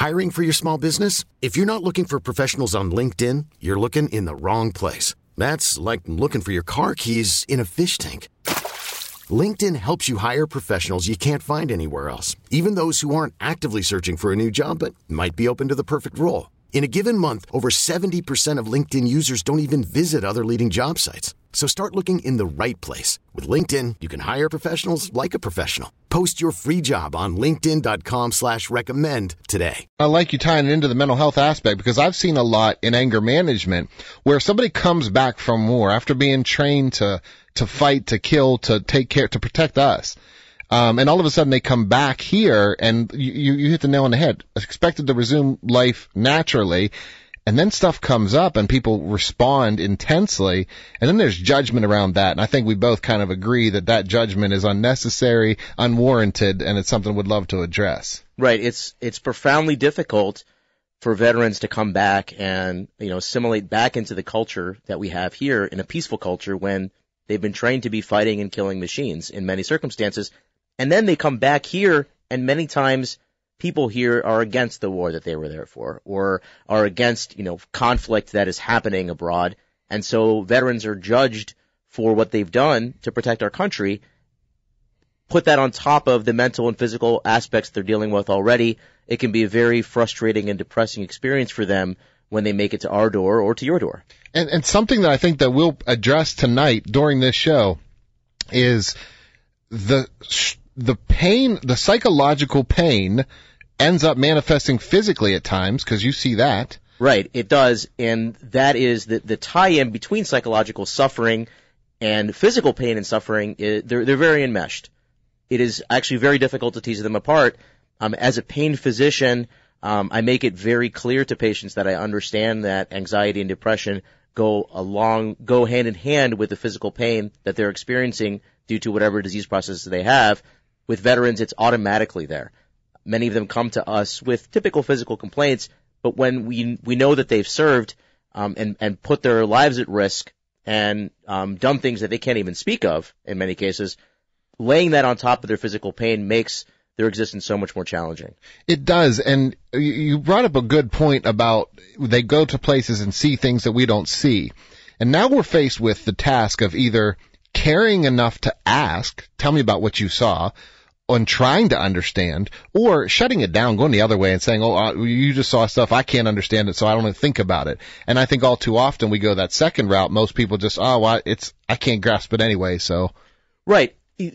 Hiring for your small business? If you're not looking for professionals on LinkedIn, you're looking in the wrong place. That's like looking for your car keys in a fish tank. LinkedIn helps you hire professionals you can't find anywhere else, even those who aren't actively searching for a new job but might be open to the perfect role. In a given month, over 70% of LinkedIn users don't even visit other leading job sites. So start looking in the right place. With LinkedIn, you can hire professionals like a professional. Post your free job on linkedin.com/recommend today. I like you tying it into the mental health aspect, because I've seen a lot in anger management where somebody comes back from war after being trained to fight, to kill, to take care, to protect us. And all of a sudden they come back here and you hit the nail on the head. Expected to resume life naturally. And then stuff comes up and people respond intensely. And then there's judgment around that. And I think we both kind of agree that that judgment is unnecessary, unwarranted, and it's something we'd love to address. Right. It's profoundly difficult for veterans to come back and, assimilate back into the culture that we have here in a peaceful culture when they've been trained to be fighting and killing machines in many circumstances. And then they come back here, and many times people here are against the war that they were there for, or are against, conflict that is happening abroad. And so veterans are judged for what they've done to protect our country. Put that on top of the mental and physical aspects they're dealing with already. It can be a very frustrating and depressing experience for them when they make it to our door or to your door. And something that I think that we'll address tonight during this show is the pain, the psychological pain ends up manifesting physically at times, because you see that. Right, it does, and that is the tie-in between psychological suffering and physical pain and suffering. They're very enmeshed. It is actually very difficult to tease them apart. As a pain physician, I make it very clear to patients that I understand that anxiety and depression go hand in hand with the physical pain that they're experiencing due to whatever disease process they have. With veterans, it's automatically there. Many of them come to us with typical physical complaints, but when we know that they've served and put their lives at risk and done things that they can't even speak of in many cases, laying that on top of their physical pain makes their existence so much more challenging. It does, and you brought up a good point about they go to places and see things that we don't see. And now we're faced with the task of either caring enough to ask, tell me about what you saw, on trying to understand, or shutting it down, going the other way and saying, you just saw stuff, I can't understand it, so I don't even think about it. And I think all too often we go that second route. Most people just, I can't grasp it anyway, so. Right.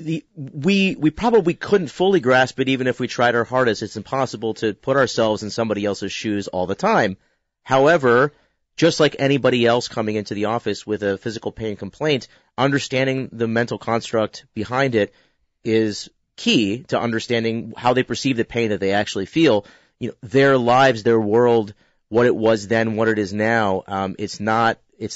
We probably couldn't fully grasp it even if we tried our hardest. It's impossible to put ourselves in somebody else's shoes all the time. However, just like anybody else coming into the office with a physical pain complaint, understanding the mental construct behind it is key to understanding how they perceive the pain that they actually feel. Their lives, their world, what it was then, what it is now. We're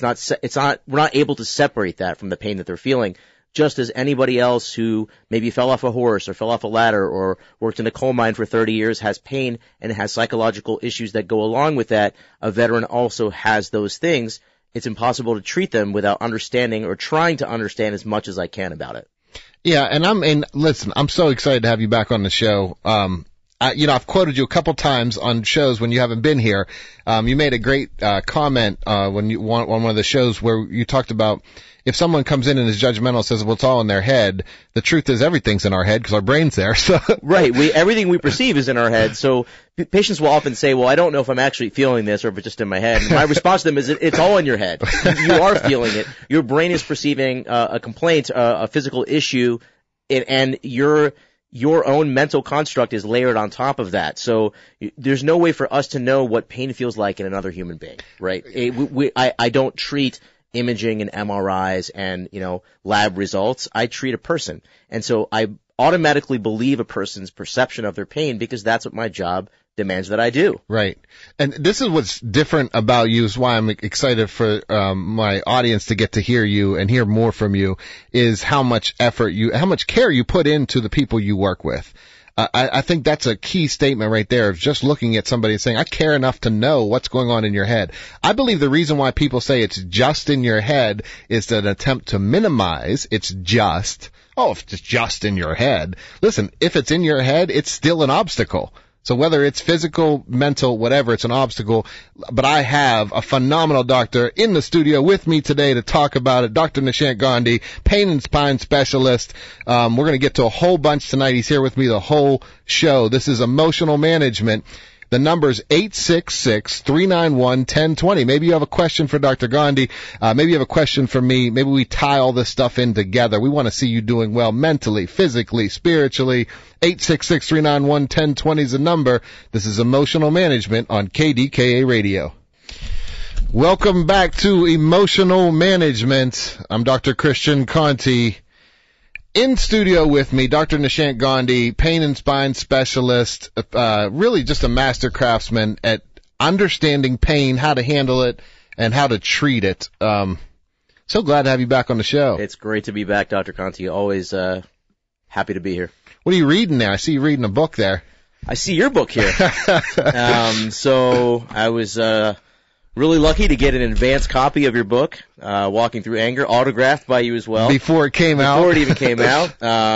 not able to separate that from the pain that they're feeling. Just as anybody else who maybe fell off a horse or fell off a ladder or worked in a coal mine for 30 years has pain and has psychological issues that go along with that, a veteran also has those things. It's impossible to treat them without understanding or trying to understand as much as I can about it. Yeah, and listen, I'm so excited to have you back on the show. I've quoted you a couple times on shows when you haven't been here. You made a great comment when you on one of the shows where you talked about if someone comes in and is judgmental, says, well, it's all in their head. The truth is everything's in our head because our brain's there. So right. Everything we perceive is in our head. So patients will often say, well, I don't know if I'm actually feeling this or if it's just in my head. And my response to them is it's all in your head. You are feeling it. Your brain is perceiving a complaint, a physical issue, and your own mental construct is layered on top of that. So there's no way for us to know what pain feels like in another human being, right? I don't treat imaging and MRIs and, lab results. I treat a person. And so I automatically believe a person's perception of their pain because that's what my job demands that I do. Right. And this is what's different about you, is why I'm excited for my audience to get to hear you and hear more from you, is how much care you put into the people you work with. I think that's a key statement right there, of just looking at somebody and saying, I care enough to know what's going on in your head. I believe the reason why people say it's just in your head is an attempt to minimize if it's just in your head. Listen, if it's in your head, it's still an obstacle. So whether it's physical, mental, whatever, it's an obstacle. But I have a phenomenal doctor in the studio with me today to talk about it. Dr. Nishant Gandhi, pain and spine specialist. We're going to get to a whole bunch tonight. He's here with me the whole show. This is Emotional Management. The number's 866-391-1020. Maybe you have a question for Dr. Gandhi. Maybe you have a question for me. Maybe we tie all this stuff in together. We want to see you doing well mentally, physically, spiritually. 866-391-1020 is the number. This is Emotional Management on KDKA Radio. Welcome back to Emotional Management. I'm Dr. Christian Conti. In studio with me, Dr. Nishant Gandhi, pain and spine specialist, really just a master craftsman at understanding pain, how to handle it, and how to treat it. So glad to have you back on the show. It's great to be back, Dr. Conti. Always happy to be here. What are you reading there? I see you reading a book there. I see your book here. So I was really lucky to get an advanced copy of your book, Walking Through Anger, autographed by you as well. Before it came out. Before it even came out.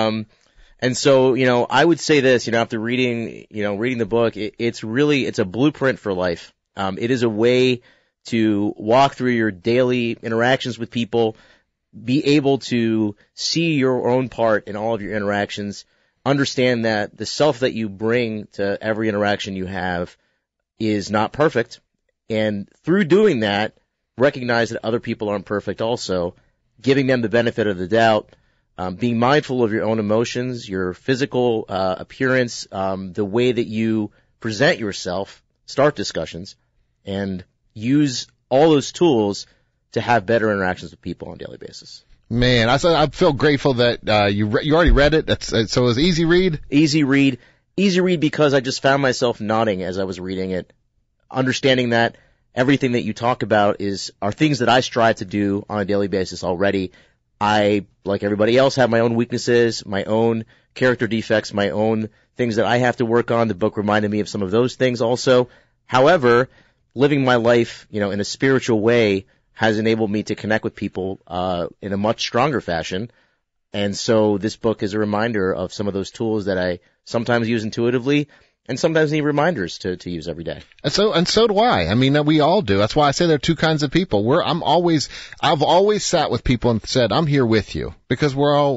And so, I would say this, after reading the book, it's a blueprint for life. It is a way to walk through your daily interactions with people, be able to see your own part in all of your interactions, understand that the self that you bring to every interaction you have is not perfect. And through doing that, recognize that other people aren't perfect also, giving them the benefit of the doubt, being mindful of your own emotions, your physical appearance, the way that you present yourself, start discussions, and use all those tools to have better interactions with people on a daily basis. Man, I feel grateful that you already read it. So it was easy read? Easy read because I just found myself nodding as I was reading it, understanding that everything that you talk about are things that I strive to do on a daily basis already. I, like everybody else, have my own weaknesses, my own character defects, my own things that I have to work on. The book reminded me of some of those things also. However, living my life, in a spiritual way has enabled me to connect with people in a much stronger fashion. And so this book is a reminder of some of those tools that I sometimes use intuitively, and sometimes need reminders to use every day. And so do I. I mean, we all do. That's why I say there are two kinds of people. I've always sat with people and said, I'm here with you, because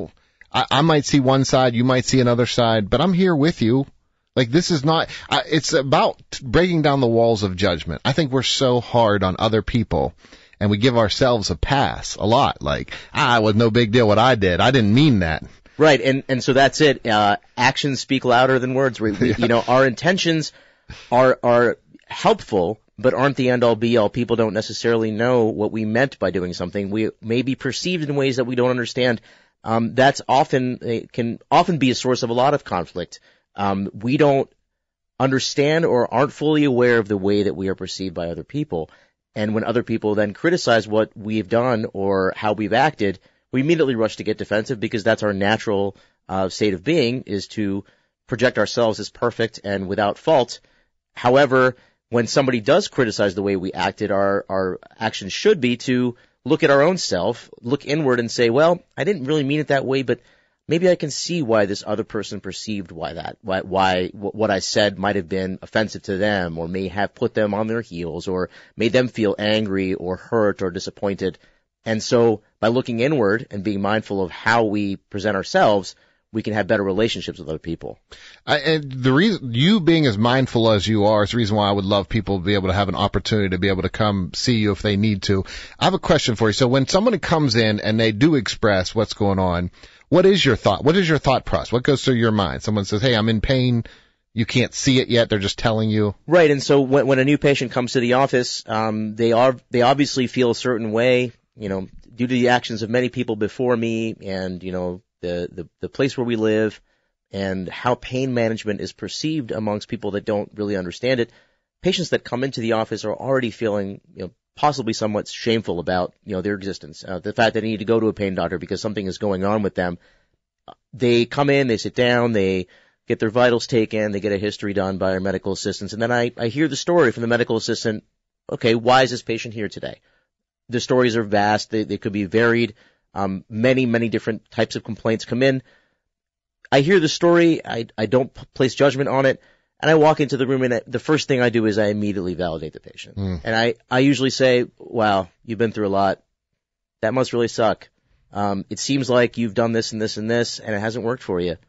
I might see one side, you might see another side, but I'm here with you. Like, this is not, it's about breaking down the walls of judgment. I think we're so hard on other people, and we give ourselves a pass a lot. Like, it was no big deal what I did. I didn't mean that. Right, and so that's it. Actions speak louder than words. Our intentions are helpful, but aren't the end all be all. People don't necessarily know what we meant by doing something. We may be perceived in ways that we don't understand. It can often be a source of a lot of conflict. We don't understand or aren't fully aware of the way that we are perceived by other people. And when other people then criticize what we've done or how we've acted, we immediately rush to get defensive, because that's our natural state of being, is to project ourselves as perfect and without fault. However, when somebody does criticize the way we acted, our action should be to look at our own self, look inward and say, well, I didn't really mean it that way, but maybe I can see why this other person perceived why what I said might have been offensive to them, or may have put them on their heels, or made them feel angry or hurt or disappointed. And so by looking inward and being mindful of how we present ourselves, we can have better relationships with other people. And the reason you being as mindful as you are is the reason why I would love people to be able to have an opportunity to be able to come see you if they need to. I have a question for you. So when someone comes in and they do express what's going on, what is your thought? What is your thought process? What goes through your mind? Someone says, hey, I'm in pain. You can't see it yet. They're just telling you. Right. And so when a new patient comes to the office, they obviously feel a certain way, due to the actions of many people before me, and, the place where we live, and how pain management is perceived amongst people that don't really understand it. Patients that come into the office are already feeling, possibly somewhat shameful about, their existence. The fact that they need to go to a pain doctor because something is going on with them. They come in, they sit down, they get their vitals taken, they get a history done by our medical assistants, and then I hear the story from the medical assistant. Okay, why is this patient here today? The stories are vast. They could be varied. Many different types of complaints come in. I hear the story. I don't place judgment on it. and I walk into the room, and the first thing I do is I immediately validate the patient. And I usually say, wow, you've been through a lot. That must really suck. It seems like you've done this and this and this, and it hasn't worked for you.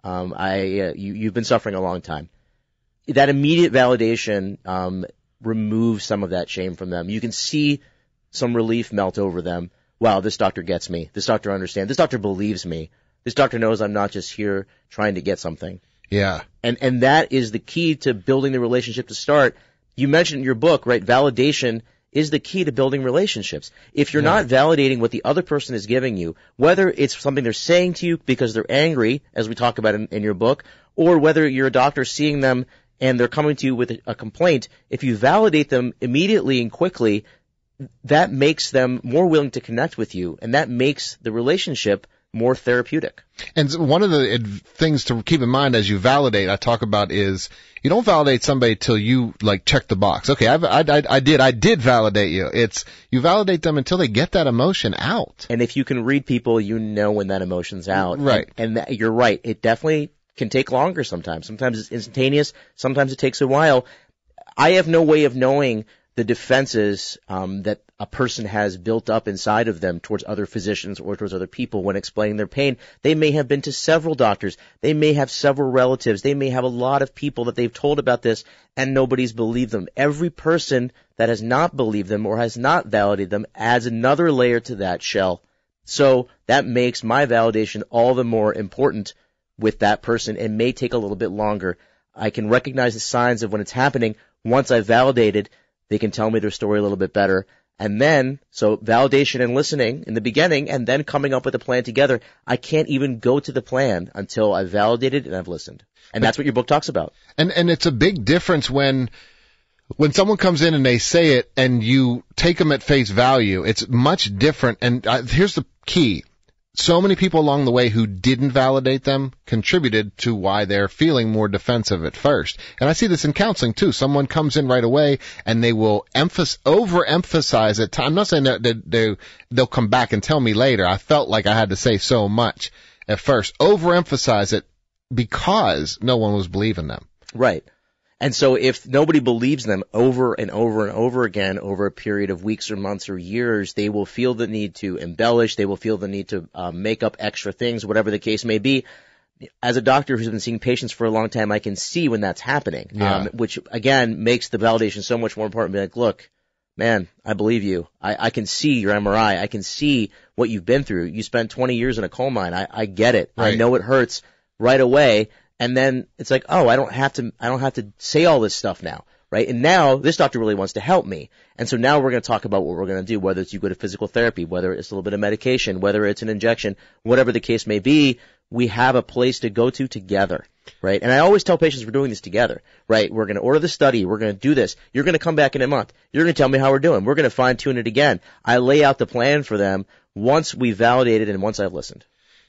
You've been suffering a long time. That immediate validation removes some of that shame from them. You can see some relief melt over them. Wow, this doctor gets me. This doctor understands. This doctor believes me. This doctor knows I'm not just here trying to get something. Yeah. And that is the key to building the relationship to start. You mentioned in your book, right, validation is the key to building relationships. If you're not validating what the other person is giving you, whether it's something they're saying to you because they're angry, as we talk about in your book, or whether you're a doctor seeing them and they're coming to you with a complaint, if you validate them immediately and quickly, that makes them more willing to connect with you, and that makes the relationship more therapeutic. And one of the things to keep in mind as you validate, I talk about, is you don't validate somebody till you like check the box. Okay, I did validate you. It's you validate them until they get that emotion out. And if you can read people, you know when that emotion's out. Right. And you're right. It definitely can take longer sometimes. Sometimes it's instantaneous. Sometimes it takes a while. I have no way of knowing the defenses that a person has built up inside of them towards other physicians or towards other people when explaining their pain. They may have been to several doctors. They may have several relatives. They may have a lot of people that they've told about this, and nobody's believed them. Every person that has not believed them or has not validated them adds another layer to that shell. So that makes my validation all the more important with that person. It may take a little bit longer. I can recognize the signs of when it's happening. Once I've validated, they can tell me their story a little bit better. And then, so validation and listening in the beginning, and then coming up with a plan together. I can't even go to the plan until I've validated and I've listened. And that's what your book talks about. And it's a big difference when someone comes in and they say it and you take them at face value. It's much different. And here's the key. So many people along the way who didn't validate them contributed to why they're feeling more defensive at first. And I see this in counseling too. Someone comes in right away and they will overemphasize it. I'm not saying that they'll come back and tell me later, I felt like I had to say so much at first. Overemphasize it because no one was believing them. Right. And so if nobody believes them over and over and over again over a period of weeks or months or years, they will feel the need to embellish. They will feel the need to make up extra things, whatever the case may be. As a doctor who's been seeing patients for a long time, I can see when that's happening, which, again, makes the validation so much more important. Be like, look, man, I believe you. I can see your MRI. I can see what you've been through. You spent 20 years in a coal mine. I get it. Right. I know it hurts right away. And then it's like, oh, I don't have to say all this stuff now, right? And now this doctor really wants to help me. And so now we're going to talk about what we're going to do, whether it's you go to physical therapy, whether it's a little bit of medication, whether it's an injection, whatever the case may be, we have a place to go to together, right? And I always tell patients we're doing this together, right? We're going to order the study. We're going to do this. You're going to come back in a month. You're going to tell me how we're doing. We're going to fine tune it again. I lay out the plan for them once we validate it and once I've listened.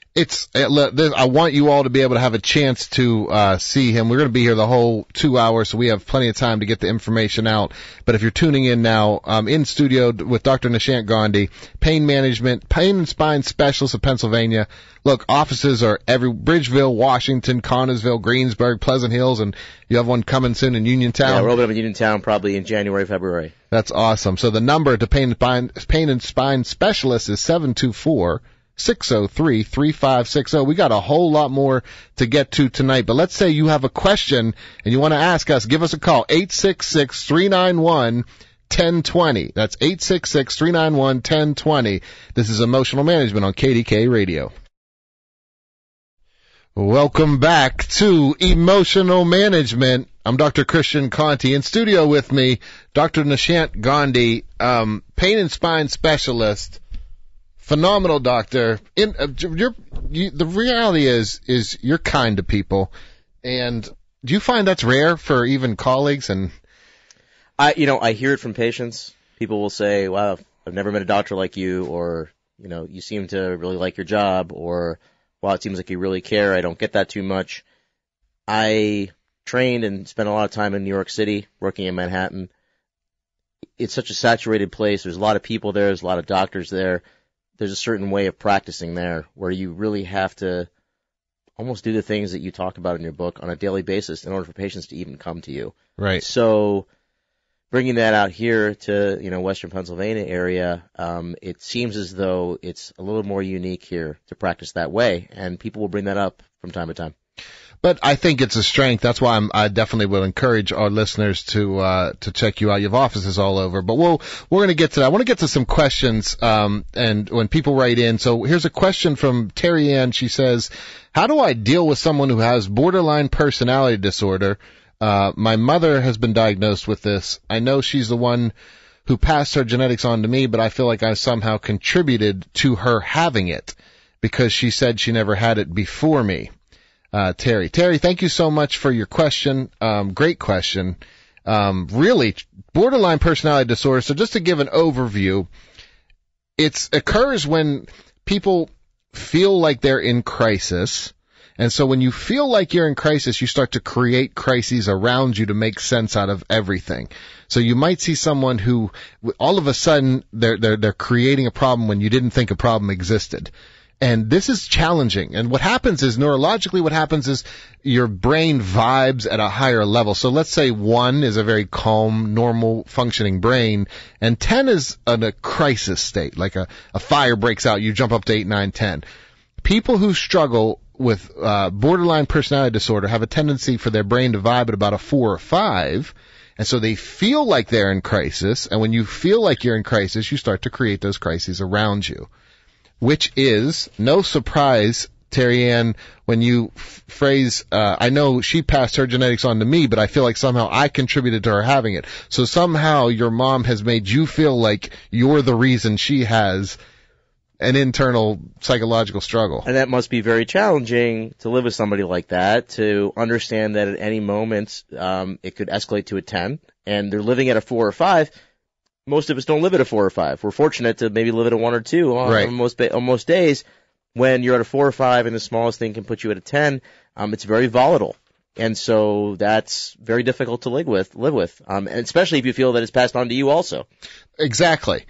I want you all to be able to have a chance to see him. We're going to be here the whole 2 hours, so we have plenty of time to get the information out. But if you're tuning in now, in studio with Dr. Nishant Gandhi, pain management, pain and spine specialist of Pennsylvania. Look, offices are Bridgeville, Washington, Connersville, Greensburg, Pleasant Hills, and you have one coming soon in Uniontown. Yeah, we're opening up in Uniontown probably in January, February. That's awesome. So the number to pain and spine specialist is 724-603-3560. We got a whole lot more to get to tonight, but let's say you have a question and you want to ask us, give us a call, 866-391-1020. That's 866-391-1020. This is Emotional Management on KDK Radio. Welcome back to Emotional Management. I'm Dr. Christian Conti. In studio with me, Dr. Nishant Gandhi, pain and spine specialist. Phenomenal doctor. The reality is you're kind to people, and do you find that's rare for even colleagues? And I hear it from patients. People will say, "Wow, I've never met a doctor like you," or you seem to really like your job, or "Wow, it seems like you really care." I don't get that too much. I trained and spent a lot of time in New York City, working in Manhattan. It's such a saturated place. There's a lot of people there. There's a lot of doctors there. There's a certain way of practicing there where you really have to almost do the things that you talk about in your book on a daily basis in order for patients to even come to you. Right. So bringing that out here to, Western Pennsylvania area, it seems as though it's a little more unique here to practice that way, and people will bring that up from time to time. But I think it's a strength. That's why I definitely will encourage our listeners to check you out. You have offices all over. But we're going to get to that. I want to get to some questions, and when people write in. So here's a question from Terry Ann. She says, how do I deal with someone who has borderline personality disorder? My mother has been diagnosed with this. I know she's the one who passed her genetics on to me, but I feel like I somehow contributed to her having it because she said she never had it before me. Terry, thank you so much for your question. Great question. Really, borderline personality disorder. So just to give an overview, it occurs when people feel like they're in crisis. And so when you feel like you're in crisis, you start to create crises around you to make sense out of everything. So you might see someone who all of a sudden they're creating a problem when you didn't think a problem existed. And this is challenging. And what happens is, neurologically, your brain vibes at a higher level. So let's say 1 is a very calm, normal, functioning brain, and 10 is in a crisis state, like a fire breaks out, you jump up to 8, 9, 10. People who struggle with borderline personality disorder have a tendency for their brain to vibe at about a 4 or 5, and so they feel like they're in crisis, and when you feel like you're in crisis, you start to create those crises around you. Which is no surprise, Terry Ann, when you phrase, I know she passed her genetics on to me, but I feel like somehow I contributed to her having it. So somehow your mom has made you feel like you're the reason she has an internal psychological struggle. And that must be very challenging to live with somebody like that, to understand that at any moment it could escalate to a 10, and they're living at a 4 or 5. Most of us don't live at a 4 or 5. We're fortunate to maybe live at a 1 or 2 on most days. When you're at a 4 or 5 and the smallest thing can put you at a 10, it's very volatile. And so that's very difficult to live with. And especially if you feel that it's passed on to you also. Exactly.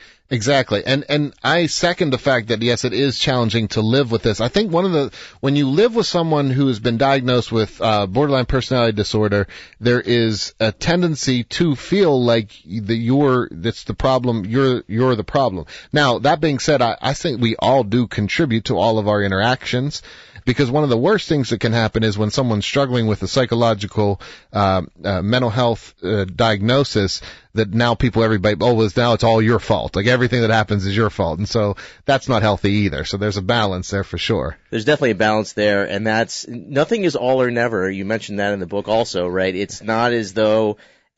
And I second the fact that, yes, it is challenging to live with this. I think when you live with someone who has been diagnosed with borderline personality disorder, there is a tendency to feel like that's the problem, you're the problem. Now, that being said, I think we all do contribute to all of our interactions. Because one of the worst things that can happen is when someone's struggling with a psychological mental health diagnosis, that now now it's all your fault. Like everything that happens is your fault. And so that's not healthy either. So there's a balance there for sure. There's definitely a balance there, and nothing is all or never. You mentioned that in the book also, right? It's not as though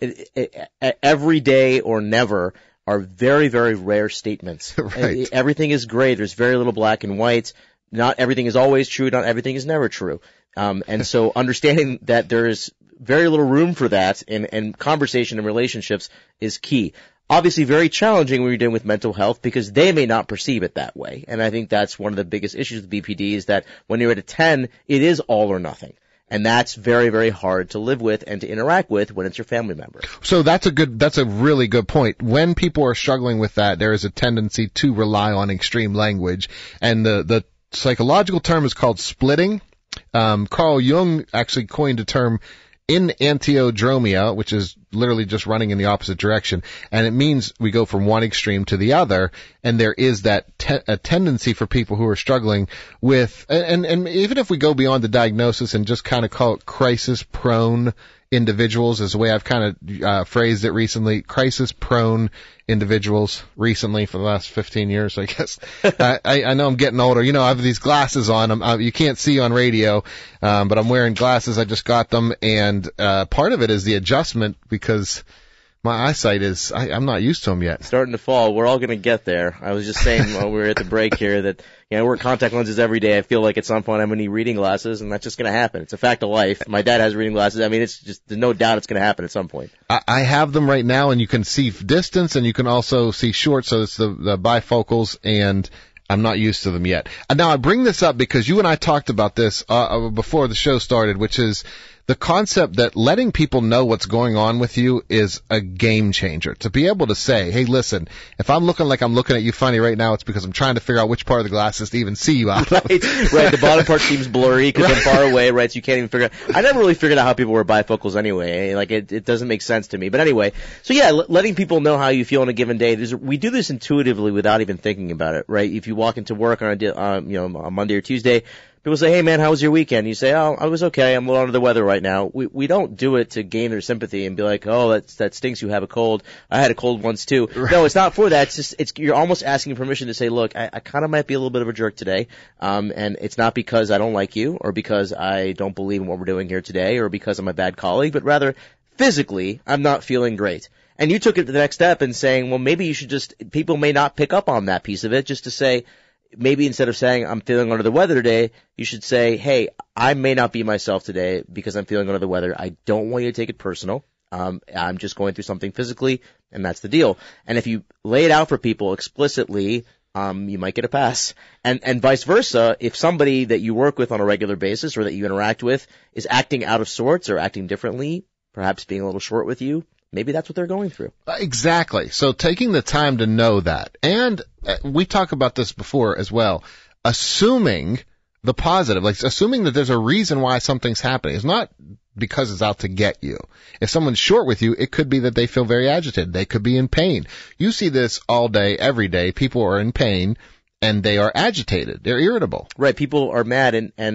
every day or never are very, very rare statements. Right. Everything is gray. There's very little black and white. Not everything is always true. Not everything is never true. And so understanding that there is very little room for that in conversation and relationships is key. Obviously very challenging when you're dealing with mental health because they may not perceive it that way. And I think that's one of the biggest issues with BPD is that when you're at a 10, it is all or nothing. And that's very, very hard to live with and to interact with when it's your family member. So that's a really good point. When people are struggling with that, there is a tendency to rely on extreme language. And the psychological term is called splitting. Carl Jung actually coined a term enantiodromia, which is literally just running in the opposite direction. And it means we go from one extreme to the other. And there is that a tendency for people who are struggling with, and even if we go beyond the diagnosis and just kind of call it crisis-prone individuals, is the way I've kind of phrased it recently, crisis-prone individuals recently for the last 15 years, I guess. I know I'm getting older. I have these glasses on. You can't see on radio, but I'm wearing glasses. I just got them, and part of it is the adjustment because my eyesight I'm not used to them yet. Starting to fall. We're all going to get there. I was just saying while we were at the break here that, I wear contact lenses every day. I feel like at some point I'm going to need reading glasses, and that's just going to happen. It's a fact of life. My dad has reading glasses. I mean, it's just, there's no doubt it's going to happen at some point. I have them right now, and you can see distance, and you can also see short, so it's the bifocals, and I'm not used to them yet. And now I bring this up because you and I talked about this before the show started, which is the concept that letting people know what's going on with you is a game changer. To be able to say, hey, listen, if I'm looking like I'm looking at you funny right now, it's because I'm trying to figure out which part of the glasses to even see you out of. Right. The bottom part seems blurry because I'm far away, right? So you can't even figure out. I never really figured out how people wear bifocals anyway. Like, it doesn't make sense to me. But anyway, so yeah, letting people know how you feel on a given day. We do this intuitively without even thinking about it, right? If you walk into work on a Monday or Tuesday, people say, hey man, how was your weekend? You say, oh, I was okay. I'm a little under the weather right now. We don't do it to gain their sympathy and be like, oh, that stinks. You have a cold. I had a cold once too. Right. No, it's not for that. You're almost asking permission to say, look, I kind of might be a little bit of a jerk today. And it's not because I don't like you or because I don't believe in what we're doing here today or because I'm a bad colleague, but rather physically, I'm not feeling great. And you took it to the next step and saying, well, maybe you should people may not pick up on that piece of it, just to say, maybe instead of saying I'm feeling under the weather today, you should say, hey, I may not be myself today because I'm feeling under the weather. I don't want you to take it personal. I'm just going through something physically, and that's the deal. And if you lay it out for people explicitly, you might get a pass. And vice versa, if somebody that you work with on a regular basis or that you interact with is acting out of sorts or acting differently, perhaps being a little short with you, maybe that's what they're going through. Exactly. So taking the time to know that. And we talk about this before as well. Assuming the positive, like assuming that there's a reason why something's happening. It's not because it's out to get you. If someone's short with you, it could be that they feel very agitated. They could be in pain. You see this all day, every day. People are in pain and they are agitated. They're irritable. Right. People are mad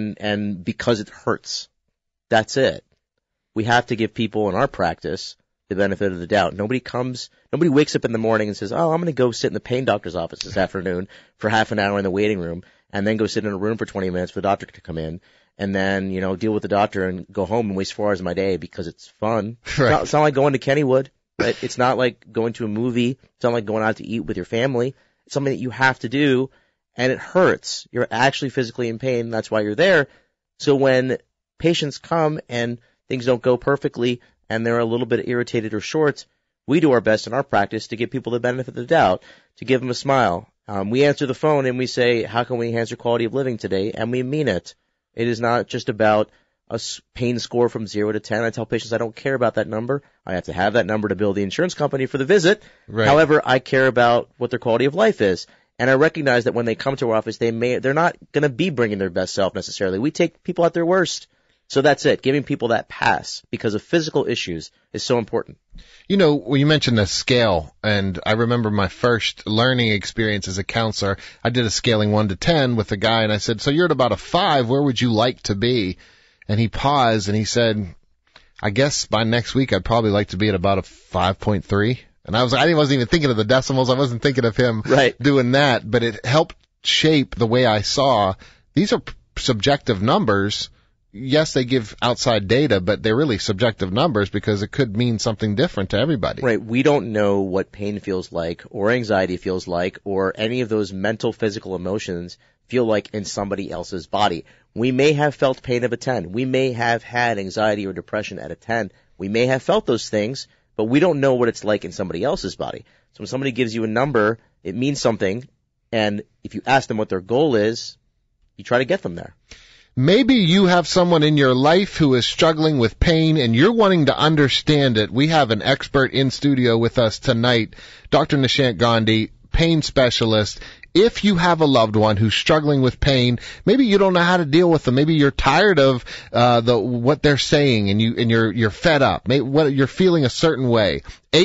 and because it hurts. That's it. We have to give people in our practice the benefit of the doubt. Nobody wakes up in the morning and says, oh, I'm going to go sit in the pain doctor's office this afternoon for half an hour in the waiting room and then go sit in a room for 20 minutes for the doctor to come in and then, deal with the doctor and go home and waste 4 hours of my day because it's fun. Right. It's not like going to Kennywood. Right? It's not like going to a movie. It's not like going out to eat with your family. It's something that you have to do and it hurts. You're actually physically in pain. That's why you're there. So when patients come and things don't go perfectly and they're a little bit irritated or short, we do our best in our practice to give people the benefit of the doubt, to give them a smile. We answer the phone and we say, how can we enhance your quality of living today? And we mean it. It is not just about a pain score from 0 to 10. I tell patients I don't care about that number. I have to have that number to bill the insurance company for the visit. Right. However, I care about what their quality of life is. And I recognize that when they come to our office, they're not going to be bringing their best self necessarily. We take people at their worst. So that's it. Giving people that pass because of physical issues is so important. When you mentioned the scale, and I remember my first learning experience as a counselor, I did a scaling 1 to 10 with a guy, and I said, so you're at about a 5, where would you like to be? And he paused, and he said, I guess by next week I'd probably like to be at about a 5.3. And I wasn't even thinking of the decimals. I wasn't thinking of him doing that, but it helped shape the way I saw. These are subjective numbers. Yes, they give outside data, but they're really subjective numbers because it could mean something different to everybody. Right. We don't know what pain feels like or anxiety feels like or any of those mental, physical emotions feel like in somebody else's body. We may have felt pain of a 10. We may have had anxiety or depression at a 10. We may have felt those things, but we don't know what it's like in somebody else's body. So when somebody gives you a number, it means something. And if you ask them what their goal is, you try to get them there. Maybe you have someone in your life who is struggling with pain and you're wanting to understand it. We have an expert in studio with us tonight, Dr. Nishant Gandhi, pain specialist. If you have a loved one who's struggling with pain, maybe you don't know how to deal with them. Maybe you're tired of what they're saying and you're fed up. Maybe you're feeling a certain way.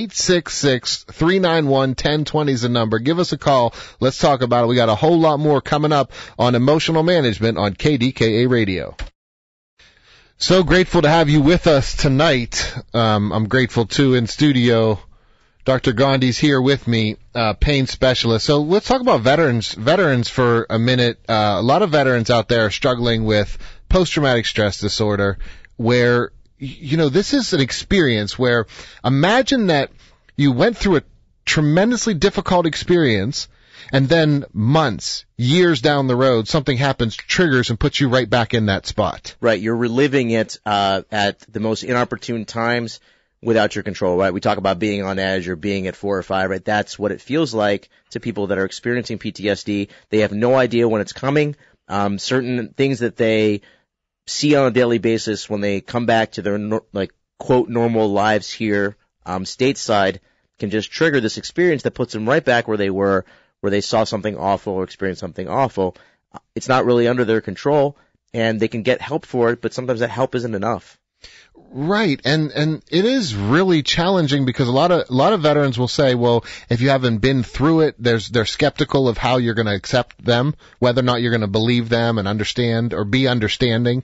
866-391-1020 is the number. Give us a call. Let's talk about it. We got a whole lot more coming up on emotional management on KDKA Radio. So grateful to have you with us tonight. I'm grateful too in studio. Dr. Gandhi's here with me, pain specialist. So let's talk about veterans for a minute. A lot of veterans out there are struggling with post-traumatic stress disorder where, this is an experience where imagine that you went through a tremendously difficult experience and then months, years down the road, something happens, triggers, and puts you right back in that spot. Right. You're reliving it at the most inopportune times. Without your control, right? We talk about being on edge or being at 4 or 5, right? That's what it feels like to people that are experiencing PTSD. They have no idea when it's coming. Certain things that they see on a daily basis when they come back to their quote normal lives here stateside can just trigger this experience that puts them right back where they were, where they saw something awful or experienced something awful. It's not really under their control, and they can get help for it, but sometimes that help isn't enough. Right, and it is really challenging because a lot of veterans will say, well, if you haven't been through it, they're skeptical of how you're going to accept them, whether or not you're going to believe them and understand or be understanding.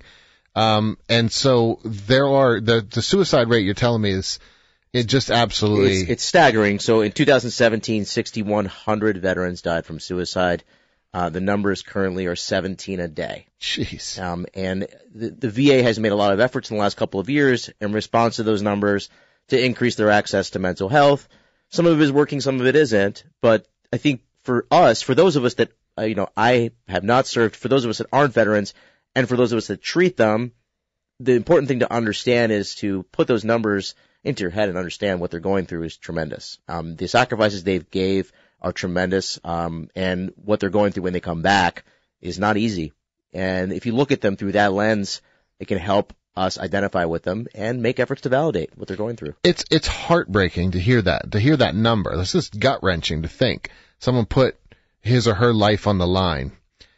And so there are the suicide rate you're telling me is it just absolutely it's staggering. So in 2017, 6,100 veterans died from suicide. The numbers currently are 17 a day. Jeez. And the VA has made a lot of efforts in the last couple of years in response to those numbers to increase their access to mental health. Some of it is working, some of it isn't. But I think for us, for those of us that, I have not served, for those of us that aren't veterans, and for those of us that treat them, the important thing to understand is to put those numbers into your head and understand what they're going through is tremendous. The sacrifices they've gave are tremendous, and what they're going through when they come back is not easy. And if you look at them through that lens, it can help us identify with them and make efforts to validate what they're going through. It's heartbreaking to hear that number. This is gut-wrenching to think someone put his or her life on the line,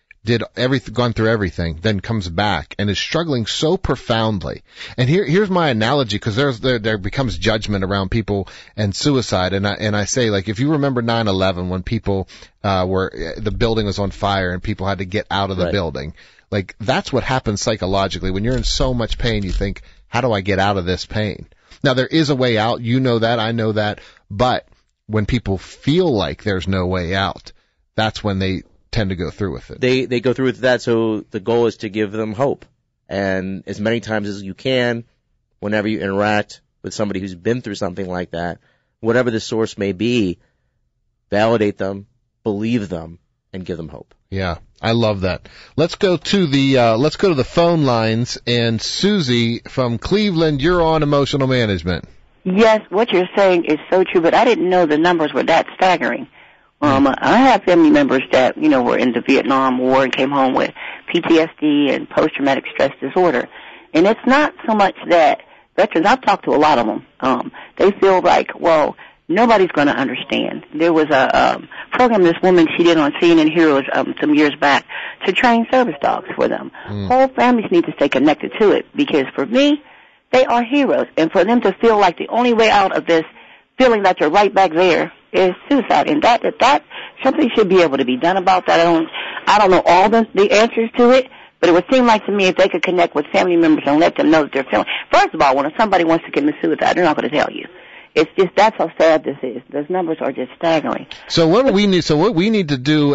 gone through everything, then comes back and is struggling so profoundly. And here's my analogy, because there becomes judgment around people and suicide. And I say, like, if you remember 9/11 when people, the building was on fire and people had to get out of the building, like, that's what happens psychologically. When you're in so much pain, you think, how do I get out of this pain? Now, there is a way out. You know that. I know that. But when people feel like there's no way out, that's when they tend to go through with it. They go through with that, so the goal is to give them hope. And as many times as you can, whenever you interact with somebody who's been through something like that, whatever the source may be, validate them, believe them, and give them hope. Yeah, I love that. Let's go to the phone lines, and Susie from Cleveland, you're on emotional management. Yes, what you're saying is so true, but I didn't know the numbers were that staggering. I have family members that, were in the Vietnam War and came home with PTSD and post-traumatic stress disorder. And it's not so much that veterans, I've talked to a lot of them, they feel like, well, nobody's going to understand. There was a program this woman, she did on CNN Heroes some years back to train service dogs for them. Whole families need to stay connected to it, because for me, they are heroes. And for them to feel like the only way out of this feeling that you're right back there is suicide, and that something should be able to be done about that. I don't know all the answers to it, but it would seem like to me if they could connect with family members and let them know that they're feeling. First of all, when somebody wants to commit suicide, they're not going to tell you. It's just, that's how sad this is. Those numbers are just staggering. So what we need to do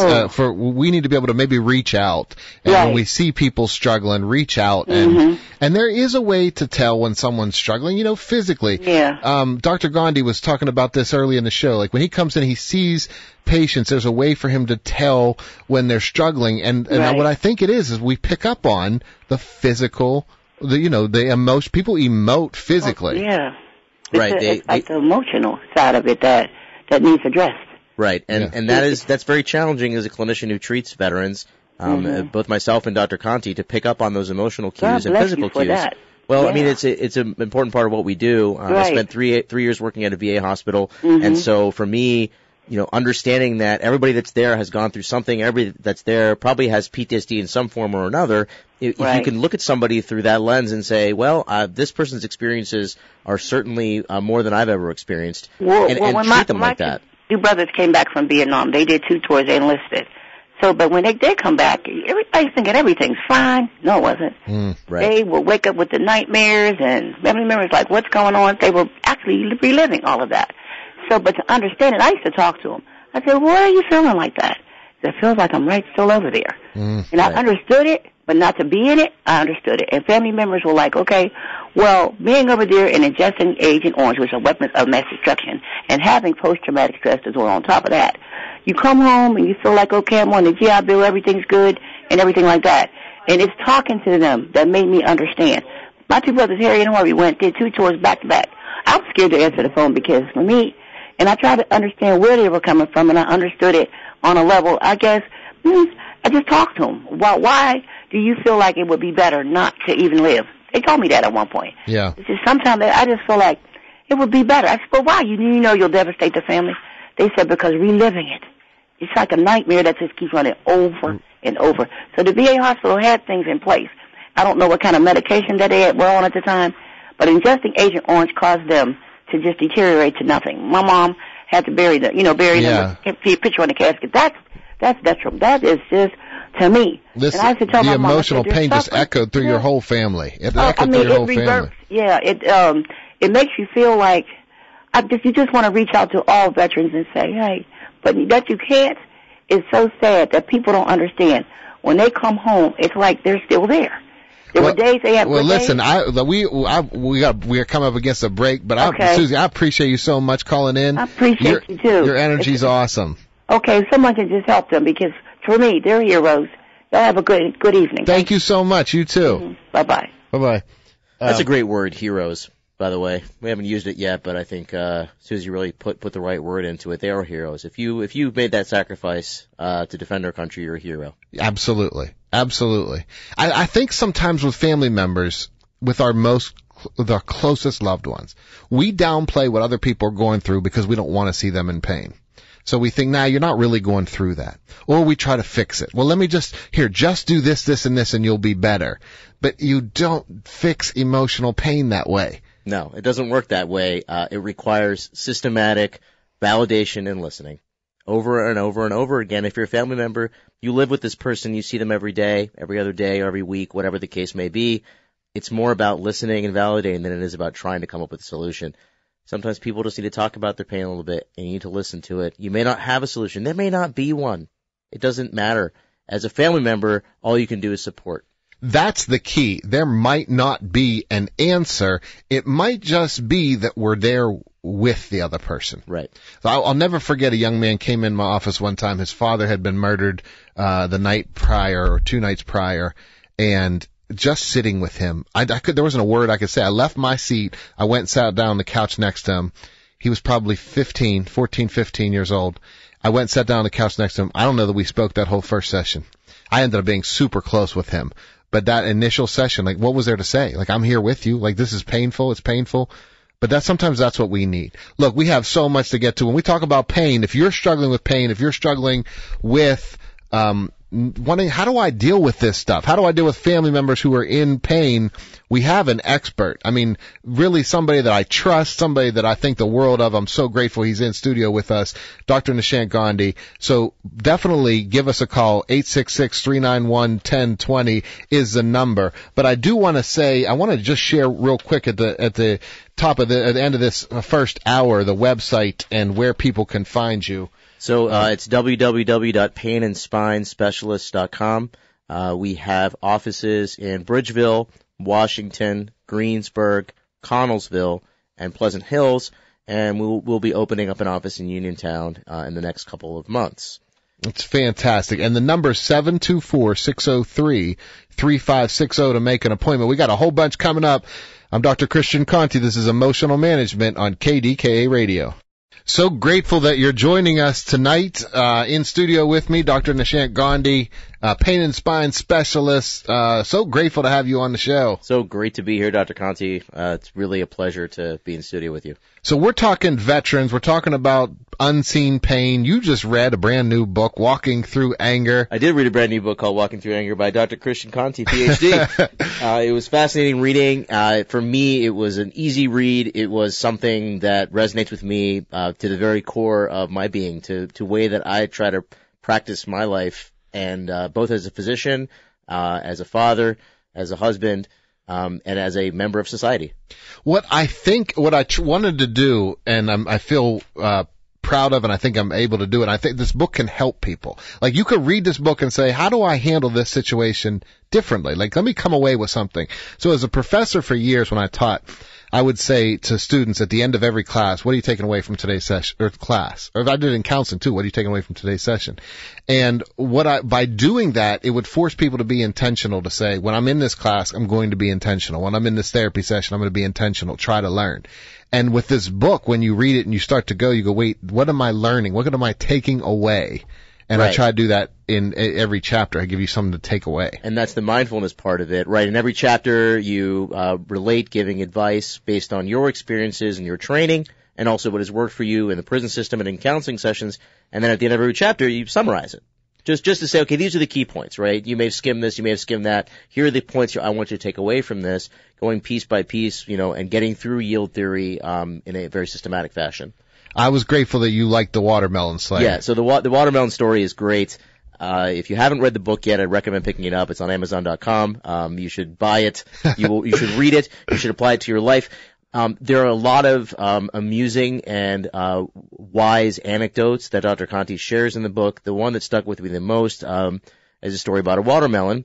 we need to be able to maybe reach out, and when we see people struggling, reach out, and there is a way to tell when someone's struggling, physically. Yeah. Dr. Gandhi was talking about this early in the show. Like, when he comes in, he sees patients, there's a way for him to tell when they're struggling, and what I think it is we pick up on the physical, the emotion. People emote physically. Yeah. It's like the emotional side of it that needs addressed. Right, and that's very challenging as a clinician who treats veterans, both myself and Dr. Conti, to pick up on those emotional cues and physical cues. That. Well, I mean, it's an important part of what we do. I spent three years working at a VA hospital, and so for me, understanding that everybody that's there has gone through something, everybody that's there probably has PTSD in some form or another. If you can look at somebody through that lens and say, well, this person's experiences are certainly more than I've ever experienced, and treat them like that. Two brothers came back from Vietnam. They did 2 tours. They enlisted. So, but when they did come back, everybody's thinking everything's fine. No, it wasn't. They will wake up with the nightmares, and family members like, what's going on? They were actually reliving all of that. So, but to understand it, I used to talk to them. I said, why are you feeling like that? It feels like I'm right still over there. And I understood it, but not to be in it, I understood it. And family members were like, okay, well, being over there and ingesting Agent Orange, which are weapons of mass destruction, and having post-traumatic stress disorder on top of that, you come home and you feel like, okay, I'm on the GI Bill, everything's good, and everything like that. And it's talking to them that made me understand. My 2 brothers, Harry and Harvey, did 2 tours back to back. I was scared to answer the phone because for me, and I tried to understand where they were coming from, and I understood it on a level, I guess, I just talked to them. Why do you feel like it would be better not to even live? They told me that at one point. Yeah. It's just sometimes I just feel like it would be better. I said, well, why? You know you'll devastate the family. They said because reliving it. It's like a nightmare that just keeps running over and over. So the VA hospital had things in place. I don't know what kind of medication that they were on at the time, but ingesting Agent Orange caused them to just deteriorate to nothing. My mom had to bury them with a picture on the casket. That's detrimental. That is just, to me. This, and I used to tell the my mom, emotional pain just echoed through your whole family. It echoed through your whole family. Yeah, it makes you feel like you just want to reach out to all veterans and say, hey, but that you can't. It's so sad that people don't understand. When they come home, it's like they're still there. There were days they had. Well, listen, we are coming up against a break, but Susie, I appreciate you so much calling in. I appreciate you too. Your energy's awesome. Okay, someone can just help them because for me, they're heroes. Y'all have a good evening. Thank you so much. You too. Mm-hmm. Bye bye. Bye bye. That's a great word, heroes. By the way, we haven't used it yet, but I think Susie really put the right word into it. They are heroes. If you made that sacrifice to defend our country, you're a hero. Absolutely. I think sometimes with family members, with the closest loved ones, we downplay what other people are going through because we don't want to see them in pain. So we think, you're not really going through that. Or we try to fix it. Well, let me just do this, this, and this, and you'll be better. But you don't fix emotional pain that way. No, it doesn't work that way. It requires systematic validation and listening over and over and over again. If you're a family member, you live with this person, you see them every day, every other day, or every week, whatever the case may be. It's more about listening and validating than it is about trying to come up with a solution. Sometimes people just need to talk about their pain a little bit, and you need to listen to it. You may not have a solution. There may not be one. It doesn't matter. As a family member, all you can do is support. That's the key. There might not be an answer. It might just be that we're there with the other person. Right. So I'll never forget a young man came in my office one time. His father had been murdered the night prior or 2 nights prior, and just sitting with him, there wasn't a word I could say. I left my seat. I went and sat down on the couch next to him. He was probably 15 years old. I went and sat down on the couch next to him. I don't know that we spoke that whole first session. I ended up being super close with him. But that initial session, like, what was there to say? Like, I'm here with you. Like, this is painful. It's painful. But sometimes that's what we need. Look, we have so much to get to. When we talk about pain, if you're struggling with pain, if you're struggling with, wondering, how do I deal with this stuff? How do I deal with family members who are in pain? We have an expert. I mean, really somebody that I trust, somebody that I think the world of. I'm so grateful he's in studio with us, Dr. Nishant Gandhi. So definitely give us a call. 866-391-1020 is the number. But I do want to say, I want to just share real quick at the end of this first hour, the website and where people can find you. So it's www.painandspinespecialist.com. We have offices in Bridgeville, Washington, Greensburg, Connellsville, and Pleasant Hills, and we'll be opening up an office in Uniontown in the next couple of months. It's fantastic. And the number is 724-603-3560 to make an appointment. We got a whole bunch coming up. I'm Dr. Christian Conti. This is Emotional Management on KDKA Radio. So grateful that you're joining us tonight. In studio with me, Dr. Nishant Gandhi, pain and spine specialist. So grateful to have you on the show. So great to be here, Dr. Conti. It's really a pleasure to be in studio with you. So we're talking veterans. We're talking about unseen pain. You just read a brand new book, Walking Through Anger. I did read a brand new book called Walking Through Anger by Dr. Christian Conti, PhD. It was fascinating reading. For me, it was an easy read. It was something that resonates with me to the very core of my being, to way that I try to practice my life, and both as a physician, as a father, as a husband, and as a member of society. What I wanted to do, and I feel proud of, and I think I'm able to do it. I think this book can help people. Like, you could read this book and say, how do I handle this situation differently? Like, let me come away with something. So as a professor for years when I taught, I would say to students at the end of every class, what are you taking away from today's session or class? Or if I did it in counseling too, what are you taking away from today's session? And by doing that, it would force people to be intentional, to say, when I'm in this class, I'm going to be intentional. When I'm in this therapy session, I'm going to be intentional, try to learn. And with this book, when you read it and you start to go, you go, wait, what am I learning? What am I taking away? And Right. I try to do that in every chapter. I give you something to take away. And that's the mindfulness part of it, right? In every chapter, you relate giving advice based on your experiences and your training, and also what has worked for you in the prison system and in counseling sessions. And then at the end of every chapter, you summarize it. Just to say, okay, these are the key points, right? You may have skimmed this, you may have skimmed that. Here are the points I want you to take away from this, going piece by piece, and getting through yield theory in a very systematic fashion. I was grateful that you liked the Watermelon Slayer. Yeah, so the watermelon story is great. If you haven't read the book yet, I'd recommend picking it up. It's on Amazon.com. You should buy it. You should read it. You should apply it to your life. There are a lot of amusing and wise anecdotes that Dr. Conte shares in the book. The one that stuck with me the most is a story about a watermelon.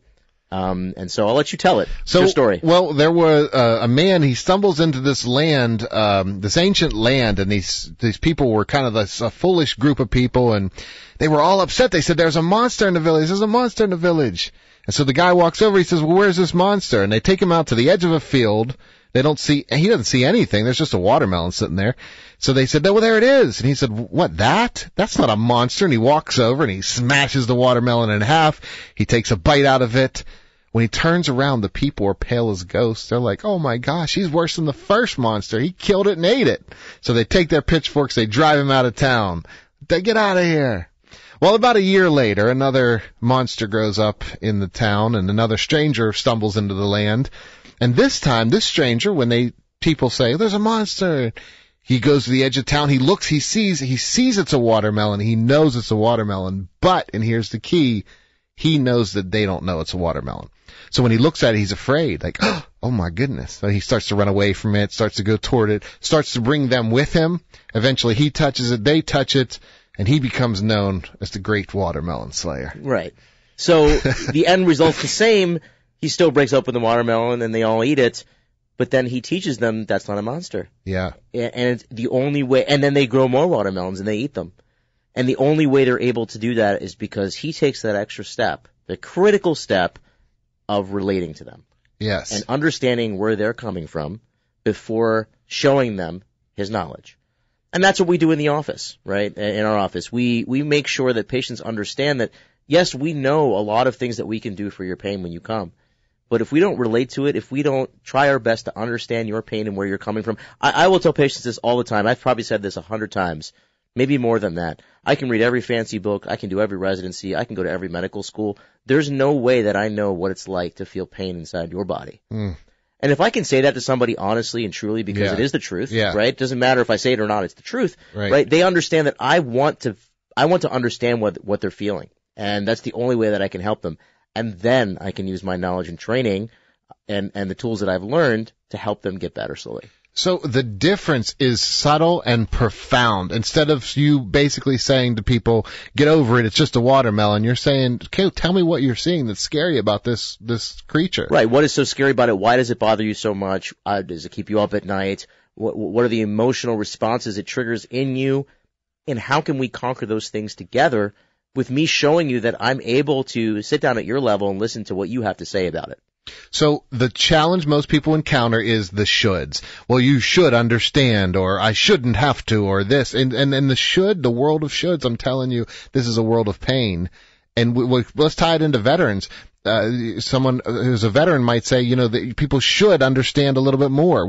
And so I'll let you tell it. It's your story. Well, there was a man, he stumbles into this land, this ancient land, and these people were kind of a foolish group of people, and they were all upset. They said, there's a monster in the village. There's a monster in the village. And so the guy walks over, he says, well, where's this monster? And they take him out to the edge of a field. He doesn't see anything. There's just a watermelon sitting there. So they said, well, there it is. And he said, what, that? That's not a monster. And he walks over and he smashes the watermelon in half. He takes a bite out of it. When he turns around, the people are pale as ghosts. They're like, oh my gosh, he's worse than the first monster. He killed it and ate it. So they take their pitchforks, they drive him out of town. They get out of here. Well, about a year later, another monster grows up in the town and another stranger stumbles into the land. And this time, this stranger, when people say, there's a monster, he goes to the edge of town, he looks, he sees it's a watermelon, he knows it's a watermelon, but, and here's the key, he knows that they don't know it's a watermelon. So when he looks at it, he's afraid, like, oh my goodness. So he starts to run away from it, starts to go toward it, starts to bring them with him. Eventually he touches it, they touch it, and he becomes known as the Great Watermelon Slayer. Right. So the end result's the same. He still breaks open the watermelon and they all eat it, but then he teaches them that's not a monster. Yeah. And it's the only way, and then they grow more watermelons and they eat them. And the only way they're able to do that is because he takes that extra step, the critical step of relating to them. Yes. And understanding where they're coming from before showing them his knowledge. And that's what we do in the office, right? In our office. We make sure that patients understand that, yes, we know a lot of things that we can do for your pain when you come. But if we don't relate to it, if we don't try our best to understand your pain and where you're coming from, I will tell patients this all the time. I've probably said this 100 times, maybe more than that. I can read every fancy book. I can do every residency. I can go to every medical school. There's no way that I know what it's like to feel pain inside your body. And if I can say that to somebody honestly and truly, because it is the truth, right? It doesn't matter if I say it or not. It's the truth, right? They understand that I want to understand what they're feeling. And that's the only way that I can help them. And then I can use my knowledge and training and the tools that I've learned to help them get better slowly. So the difference is subtle and profound. Instead of you basically saying to people, get over it, it's just a watermelon, you're saying, okay, tell me what you're seeing that's scary about this creature. Right. What is so scary about it? Why does it bother you so much? Does it keep you up at night? What are the emotional responses it triggers in you? And how can we conquer those things together with me showing you that I'm able to sit down at your level and listen to what you have to say about it? So the challenge most people encounter is the shoulds. Well, you should understand, or I shouldn't have to, or this. And the world of shoulds, I'm telling you, this is a world of pain. And let's tie it into veterans. Someone who's a veteran might say, that people should understand a little bit more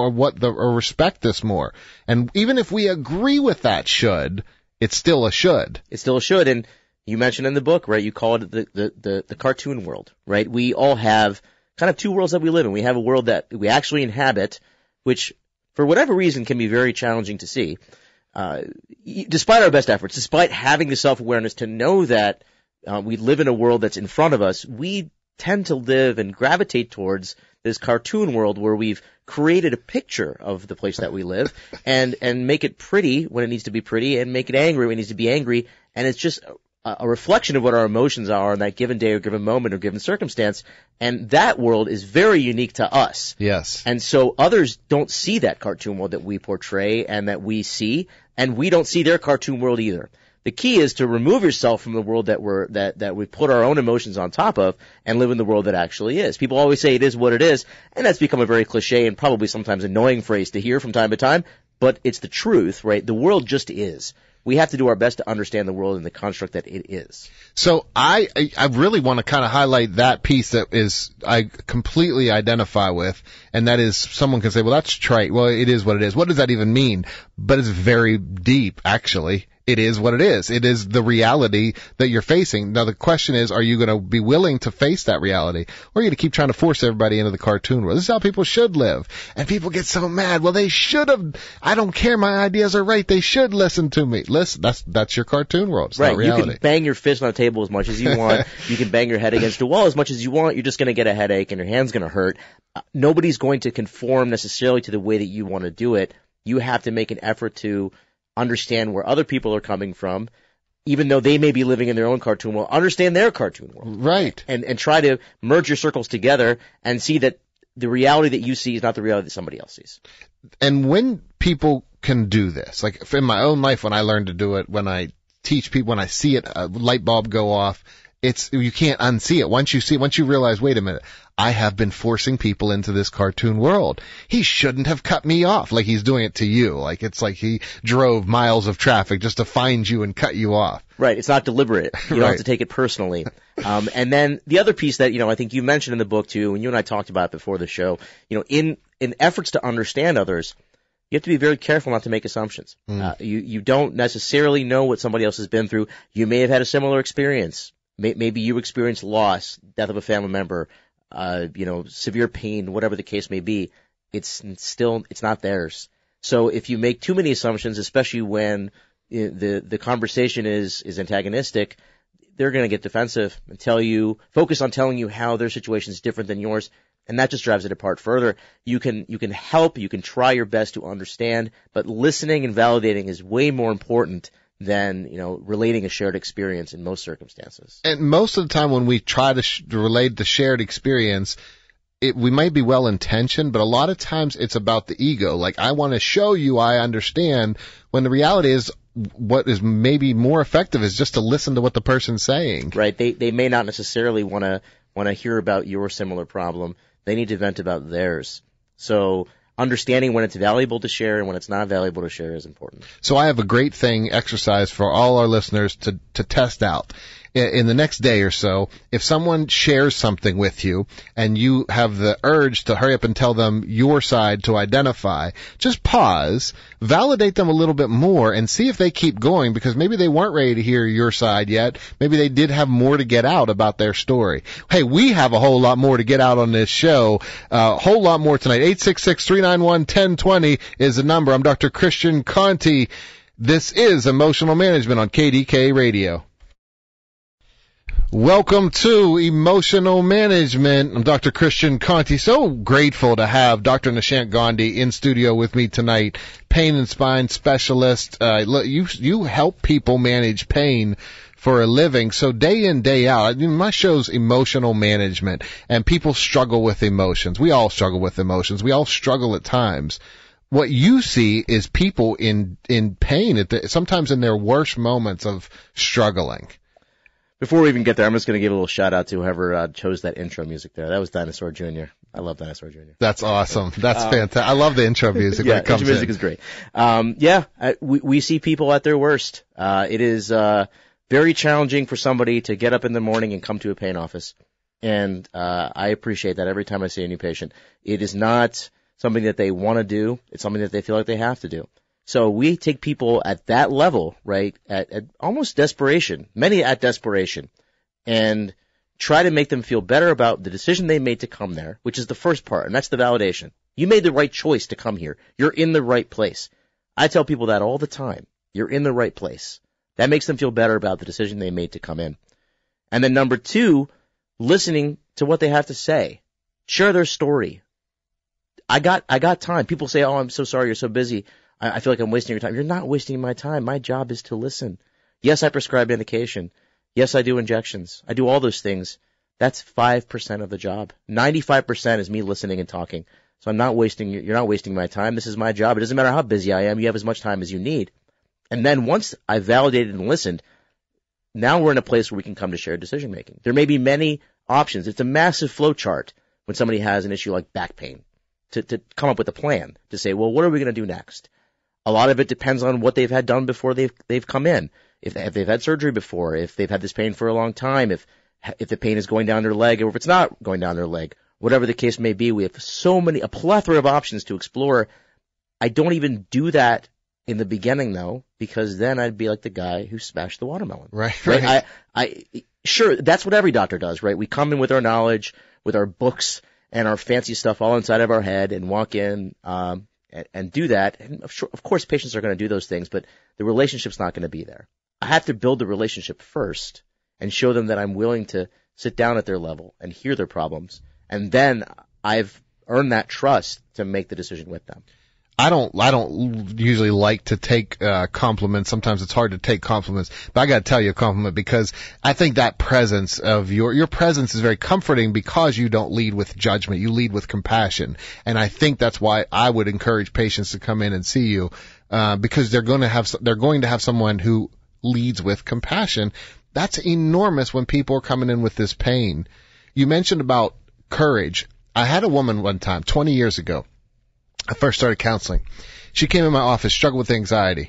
or respect this more. And even if we agree with that should, it's still a should. It's still a should. And you mentioned in the book, right, you call it the cartoon world, right? We all have kind of two worlds that we live in. We have a world that we actually inhabit, which for whatever reason can be very challenging to see. Despite our best efforts, despite having the self-awareness to know that we live in a world that's in front of us, we tend to live and gravitate towards this cartoon world where we've created a picture of the place that we live and make it pretty when it needs to be pretty and make it angry when it needs to be angry. And it's just a reflection of what our emotions are on that given day or given moment or given circumstance. And that world is very unique to us. Yes. And so others don't see that cartoon world that we portray and that we see, and we don't see their cartoon world either. The key is to remove yourself from the world that we put our own emotions on top of and live in the world that actually is. People always say it is what it is, and that's become a very cliche and probably sometimes annoying phrase to hear from time to time, but it's the truth, right? The world just is. We have to do our best to understand the world in the construct that it is. So I really want to kind of highlight that piece that is I completely identify with, and that is someone can say, well, that's trite. Well, it is what it is. What does that even mean? But it's very deep, actually. It is what it is. It is the reality that you're facing. Now, the question is, are you going to be willing to face that reality? Or are you going to keep trying to force everybody into the cartoon world? This is how people should live. And people get so mad. Well, they should have. I don't care. My ideas are right. They should listen to me. Listen, that's your cartoon world. It's not reality. You can bang your fist on a table as much as you want. You can bang your head against a wall as much as you want. You're just going to get a headache and your hand's going to hurt. Nobody's going to conform necessarily to the way that you want to do it. You have to make an effort to understand where other people are coming from, even though they may be living in their own cartoon world, understand their cartoon world. Right. And try to merge your circles together and see that the reality that you see is not the reality that somebody else sees. And when people can do this, like in my own life, when I learned to do it, when I teach people, when I see it, a light bulb go off, you can't unsee it. Once you realize, wait a minute, I have been forcing people into this cartoon world. He shouldn't have cut me off like he's doing it to you. Like it's like he drove miles of traffic just to find you and cut you off. Right. It's not deliberate. You don't Right. have to take it personally. And then the other piece that, I think you mentioned in the book too, and you and I talked about it before the show, in efforts to understand others, you have to be very careful not to make assumptions. You don't necessarily know what somebody else has been through. You may have had a similar experience. Maybe you experienced loss, death of a family member, severe pain, whatever the case may be. It's not theirs. So if you make too many assumptions, especially when the conversation is antagonistic, they're going to get defensive and focus on telling you how their situation is different than yours. And that just drives it apart further. You can help, you can try your best to understand, but listening and validating is way more important than, relating a shared experience in most circumstances. And most of the time when we try to relate the shared experience, we might be well-intentioned, but a lot of times it's about the ego. Like, I want to show you I understand, when the reality is what is maybe more effective is just to listen to what the person's saying. Right. They may not necessarily want to hear about your similar problem. They need to vent about theirs. So understanding when it's valuable to share and when it's not valuable to share is important. So I have a great exercise for all our listeners to test out. In the next day or so, if someone shares something with you and you have the urge to hurry up and tell them your side to identify, just pause, validate them a little bit more, and see if they keep going, because maybe they weren't ready to hear your side yet. Maybe they did have more to get out about their story. Hey, we have a whole lot more to get out on this show, a whole lot more tonight. 866-391-1020 is the number. I'm Dr. Christian Conte. This is Emotional Management on KDKA Radio. Welcome to Emotional Management. I'm Dr. Christian Conte. So grateful to have Dr. Nishant Gandhi in studio with me tonight, pain and spine specialist. You help people manage pain for a living. So day in, day out, my show's emotional management, and people struggle with emotions. We all struggle with emotions. We all struggle at times. What you see is people in pain, sometimes in their worst moments of struggling. Before we even get there, I'm just going to give a little shout out to whoever chose that intro music there. That was Dinosaur Jr. I love Dinosaur Jr. That's awesome. That's fantastic. I love the intro music when it comes in. Intro music is great. We see people at their worst. It is very challenging for somebody to get up in the morning and come to a pain office. And I appreciate that every time I see a new patient. It is not something that they want to do. It's something that they feel like they have to do. So we take people at that level, right, at almost desperation, many at desperation, and try to make them feel better about the decision they made to come there, which is the first part, and that's the validation. You made the right choice to come here. You're in the right place. I tell people that all the time. You're in the right place. That makes them feel better about the decision they made to come in. And then number two, listening to what they have to say. Share their story. I got time. People say, oh, I'm so sorry, you're so busy. I feel like I'm wasting your time. You're not wasting my time. My job is to listen. Yes, I prescribe medication. Yes, I do injections. I do all those things. That's 5% of the job. 95% is me listening and talking. So you're not wasting my time. This is my job. It doesn't matter how busy I am. You have as much time as you need. And then once I validated and listened, now we're in a place where we can come to shared decision making. There may be many options. It's a massive flow chart when somebody has an issue like back pain to come up with a plan to say, well, what are we going to do next? A lot of it depends on what they've had done before they've come in. If they've had surgery before, if they've had this pain for a long time, if the pain is going down their leg, or if it's not going down their leg, whatever the case may be, we have a plethora of options to explore. I don't even do that in the beginning though, because then I'd be like the guy who smashed the watermelon. Right. Sure, that's what every doctor does, right? We come in with our knowledge, with our books and our fancy stuff all inside of our head and walk in, and do that. And of course, patients are going to do those things, but the relationship's not going to be there. I have to build the relationship first and show them that I'm willing to sit down at their level and hear their problems. And then I've earned that trust to make the decision with them. I don't usually like to take compliments. Sometimes it's hard to take compliments, but I got to tell you a compliment because I think that presence of your presence is very comforting because you don't lead with judgment. You lead with compassion. And I think that's why I would encourage patients to come in and see you, because they're going to have someone who leads with compassion. That's enormous when people are coming in with this pain. You mentioned about courage. I had a woman one time, 20 years ago. I first started counseling. She came in my office, struggled with anxiety.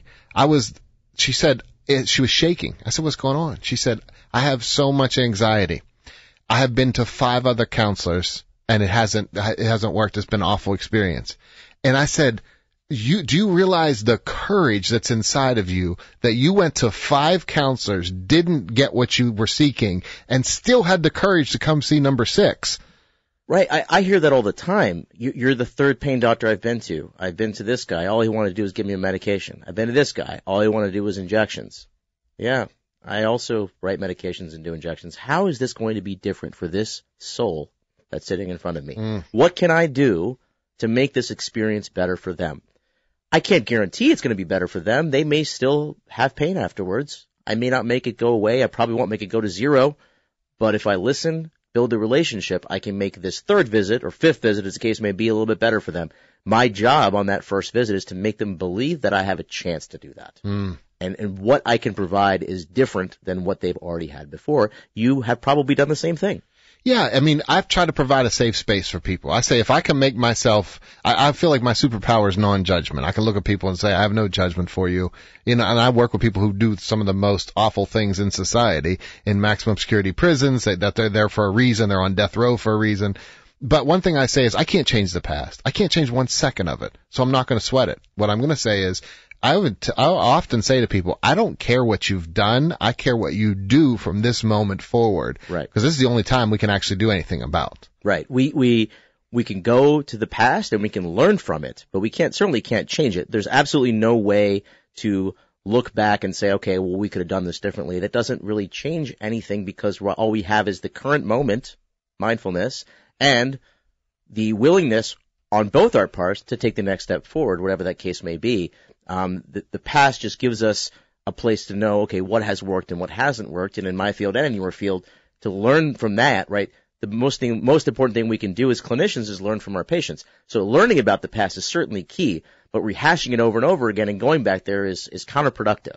She said, she was shaking. I said, what's going on? She said, I have so much anxiety. I have been to 5 other counselors and it hasn't worked. It's been an awful experience. And I said, do you realize the courage that's inside of you that you went to 5 counselors, didn't get what you were seeking, and still had the courage to come see number 6? Right. I hear that all the time. You're the 3rd pain doctor I've been to. I've been to this guy. All he wanted to do is give me a medication. I've been to this guy. All he wanted to do was injections. Yeah. I also write medications and do injections. How is this going to be different for this soul that's sitting in front of me? What can I do to make this experience better for them? I can't guarantee it's going to be better for them. They may still have pain afterwards. I may not make it go away. I probably won't make it go to 0. But if I listen, build a relationship, I can make this 3rd visit or 5th visit, as the case may be, a little bit better for them. My job on that first visit is to make them believe that I have a chance to do that. And what I can provide is different than what they've already had before. You have probably done the same thing. Yeah, I mean, I've tried to provide a safe space for people. I say if I can make myself, I feel like my superpower is non-judgment. I can look at people and say, I have no judgment for you. You know, and I work with people who do some of the most awful things in society in maximum security prisons, that they're there for a reason, they're on death row for a reason. But one thing I say is I can't change the past. I can't change 1 second of it. So I'm not going to sweat it. What I'm going to say is I'll often say to people, I don't care what you've done. I care what you do from this moment forward. Right. Because this is the only time we can actually do anything about. Right. We can go to the past and we can learn from it, but we certainly can't change it. There's absolutely no way to look back and say, okay, well, we could have done this differently. That doesn't really change anything because all we have is the current moment, mindfulness, and the willingness on both our parts to take the next step forward, whatever that case may be. The past just gives us a place to know, okay, what has worked and what hasn't worked. And in my field and in your field, to learn from that, right? The most important thing we can do as clinicians is learn from our patients. So learning about the past is certainly key, but rehashing it over and over again and going back there is counterproductive.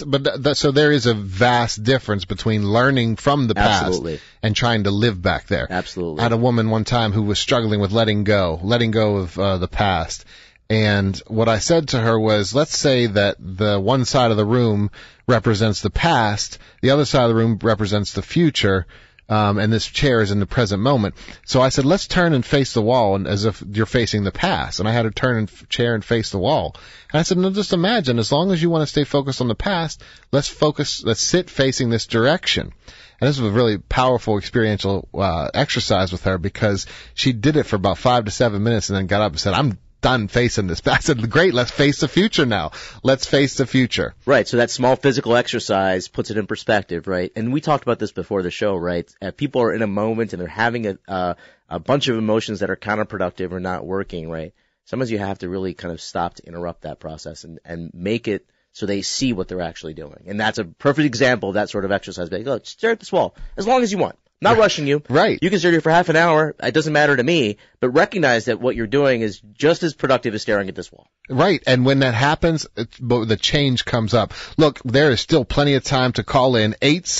So there is a vast difference between learning from the past Absolutely. And trying to live back there. Absolutely. I had a woman one time who was struggling with letting go of the past. And what I said to her was, let's say that the one side of the room represents the past, the other side of the room represents the future, and this chair is in the present moment. So I said, let's turn and face the wall, and as if you're facing the past. And I had her turn and chair and face the wall. And I said, no, just imagine, as long as you want to stay focused on the past, let's sit facing this direction. And this was a really powerful experiential exercise with her because she did it for about 5 to 7 minutes and then got up and said, I'm done facing this. I said, great, let's face the future now. Let's face the future. Right, so that small physical exercise puts it in perspective, right? And we talked about this before the show, right? People are in a moment and they're having a bunch of emotions that are counterproductive or not working, right? Sometimes you have to really kind of stop to interrupt that process and make it so they see what they're actually doing. And that's a perfect example of that sort of exercise. Like, oh, stare at this wall as long as you want. Not rushing you. Right. You can stare here for half an hour. It doesn't matter to me. But recognize that what you're doing is just as productive as staring at this wall. Right. And when that happens, the change comes up. Look, there is still plenty of time to call in.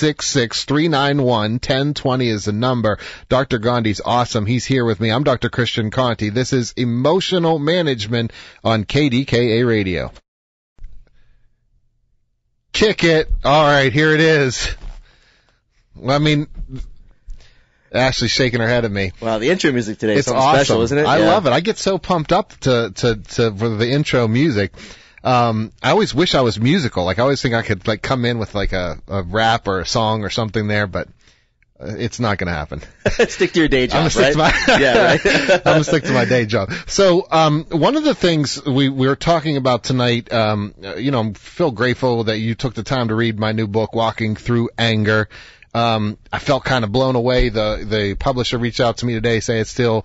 866-391-1020 is the number. Dr. Gandhi's awesome. He's here with me. I'm Dr. Christian Conti. This is Emotional Management on KDKA Radio. kick it. All right, here it is. Well, I mean, Ashley's shaking her head at me. Wow, the intro music today is It's something awesome. special, isn't it? I love it. I get so pumped up for the intro music. I always wish I was musical. Like, I always think I could, like, come in with, like, a rap or a song or something there, but it's not going to happen. Stick to your day job, I'm gonna stick to my day job. So, one of the things we were talking about tonight, I feel grateful that you took the time to read my new book, Walking Through Anger. I felt kind of blown away. The publisher reached out to me today, say it's still,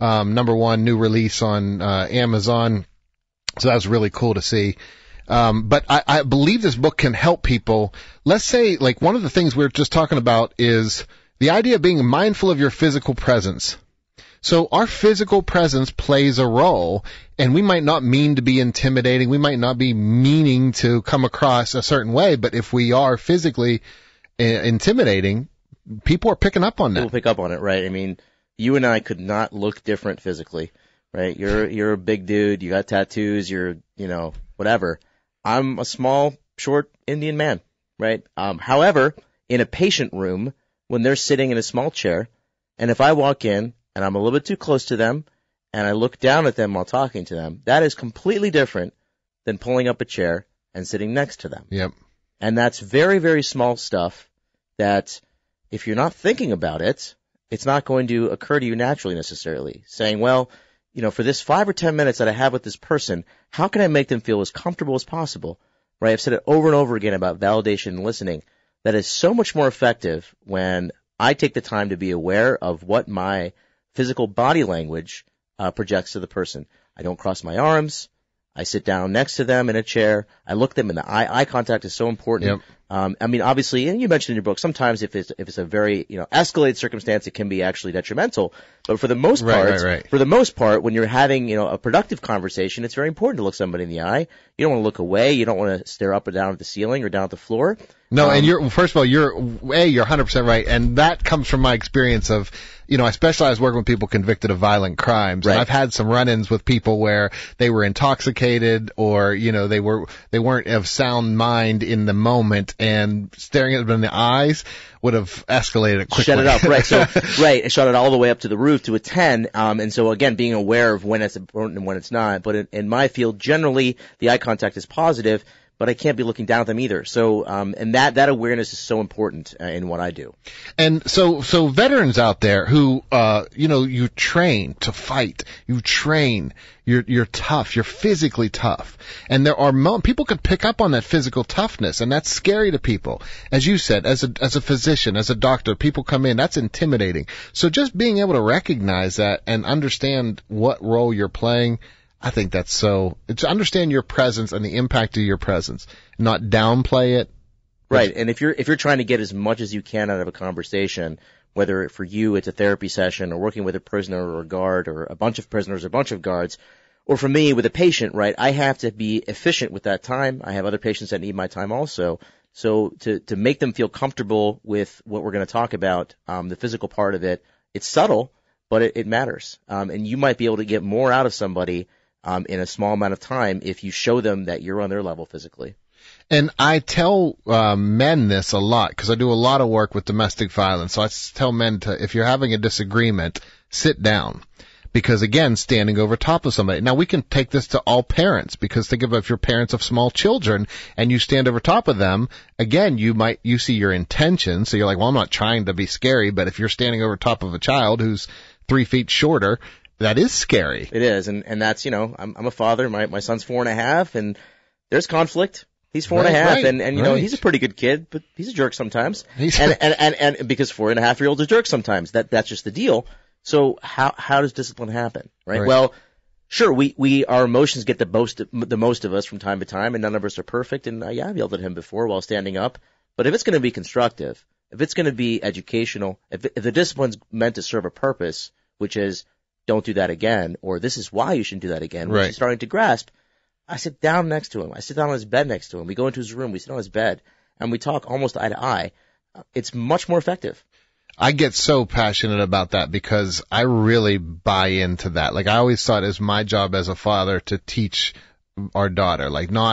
#1 new release on, Amazon. So that was really cool to see. But I believe this book can help people. Let's say, like, one of the things we were just talking about is the idea of being mindful of your physical presence. So our physical presence plays a role, and we might not mean to be intimidating. We might not be meaning to come across a certain way, but if we are physically intimidating, people are picking up on that. People pick up on it, right? I mean, you and I could not look different physically, right? You're a big dude. You got tattoos. You're, whatever. I'm a small, short Indian man, right? However, in a patient room, when they're sitting in a small chair, and if I walk in and I'm a little bit too close to them and I look down at them while talking to them, that is completely different than pulling up a chair and sitting next to them. Yep. And that's very, very small stuff that if you're not thinking about it, it's not going to occur to you naturally necessarily. Saying, well, for this 5 or 10 minutes that I have with this person, how can I make them feel as comfortable as possible? Right? I've said it over and over again about validation and listening. That is so much more effective when I take the time to be aware of what my physical body language projects to the person. I don't cross my arms. I sit down next to them in a chair. I look them in the eye. Eye contact is so important. Yep. Obviously, and you mentioned in your book, sometimes if it's a very, escalated circumstance, it can be actually detrimental. But for the most part, when you're having, a productive conversation, it's very important to look somebody in the eye. You don't want to look away. You don't want to stare up or down at the ceiling or down at the floor. No, and first of all, you're 100% right. And that comes from my experience of, I specialize working with people convicted of violent crimes. Right. And I've had some run-ins with people where they were intoxicated or, they weren't of sound mind in the moment, and staring at them in the eyes would have escalated it quickly. Shut it up, right. So, shut it all the way up to the roof to a 10. And so again, being aware of when it's important and when it's not. But in my field, generally, the eye contact is positive, but I can't be looking down at them either. So, and that awareness is so important in what I do. And so veterans out there who, you train to fight, you train, you're tough, you're physically tough. And there are people can pick up on that physical toughness, and that's scary to people. As you said, as a physician, as a doctor, people come in, that's intimidating. So just being able to recognize that and understand what role you're playing, I think that's to understand your presence and the impact of your presence, not downplay it. Right. And if you're trying to get as much as you can out of a conversation, whether for you it's a therapy session or working with a prisoner or a guard or a bunch of prisoners or a bunch of guards, or for me with a patient, right, I have to be efficient with that time. I have other patients that need my time also. So to make them feel comfortable with what we're going to talk about, the physical part of it, it's subtle, but it matters. And you might be able to get more out of somebody in a small amount of time if you show them that you're on their level physically. And I tell men this a lot because I do a lot of work with domestic violence. So I tell men if you're having a disagreement, sit down. Because again, standing over top of somebody. Now we can take this to all parents, because think of if you're parents of small children and you stand over top of them, again, you see your intention. So you're like, well, I'm not trying to be scary, but if you're standing over top of a child who's 3 feet shorter, that is scary. It is, and that's, I'm a father. My son's 4.5, and there's conflict. He's 4.5, and he's a pretty good kid, but he's a jerk sometimes. And because 4.5-year-olds are jerks sometimes. That's just the deal. So how does discipline happen, right? Well, sure, our emotions get the most of us from time to time, and none of us are perfect. And I've yelled at him before while standing up. But if it's going to be constructive, if it's going to be educational, if the discipline's meant to serve a purpose, which is don't do that again, or this is why you shouldn't do that again, which he's starting to grasp, I sit down next to him. I sit down on his bed next to him. We go into his room. We sit on his bed, and we talk almost eye to eye. It's much more effective. I get so passionate about that because I really buy into that. Like, I always thought it was my job as a father to teach our daughter, like, not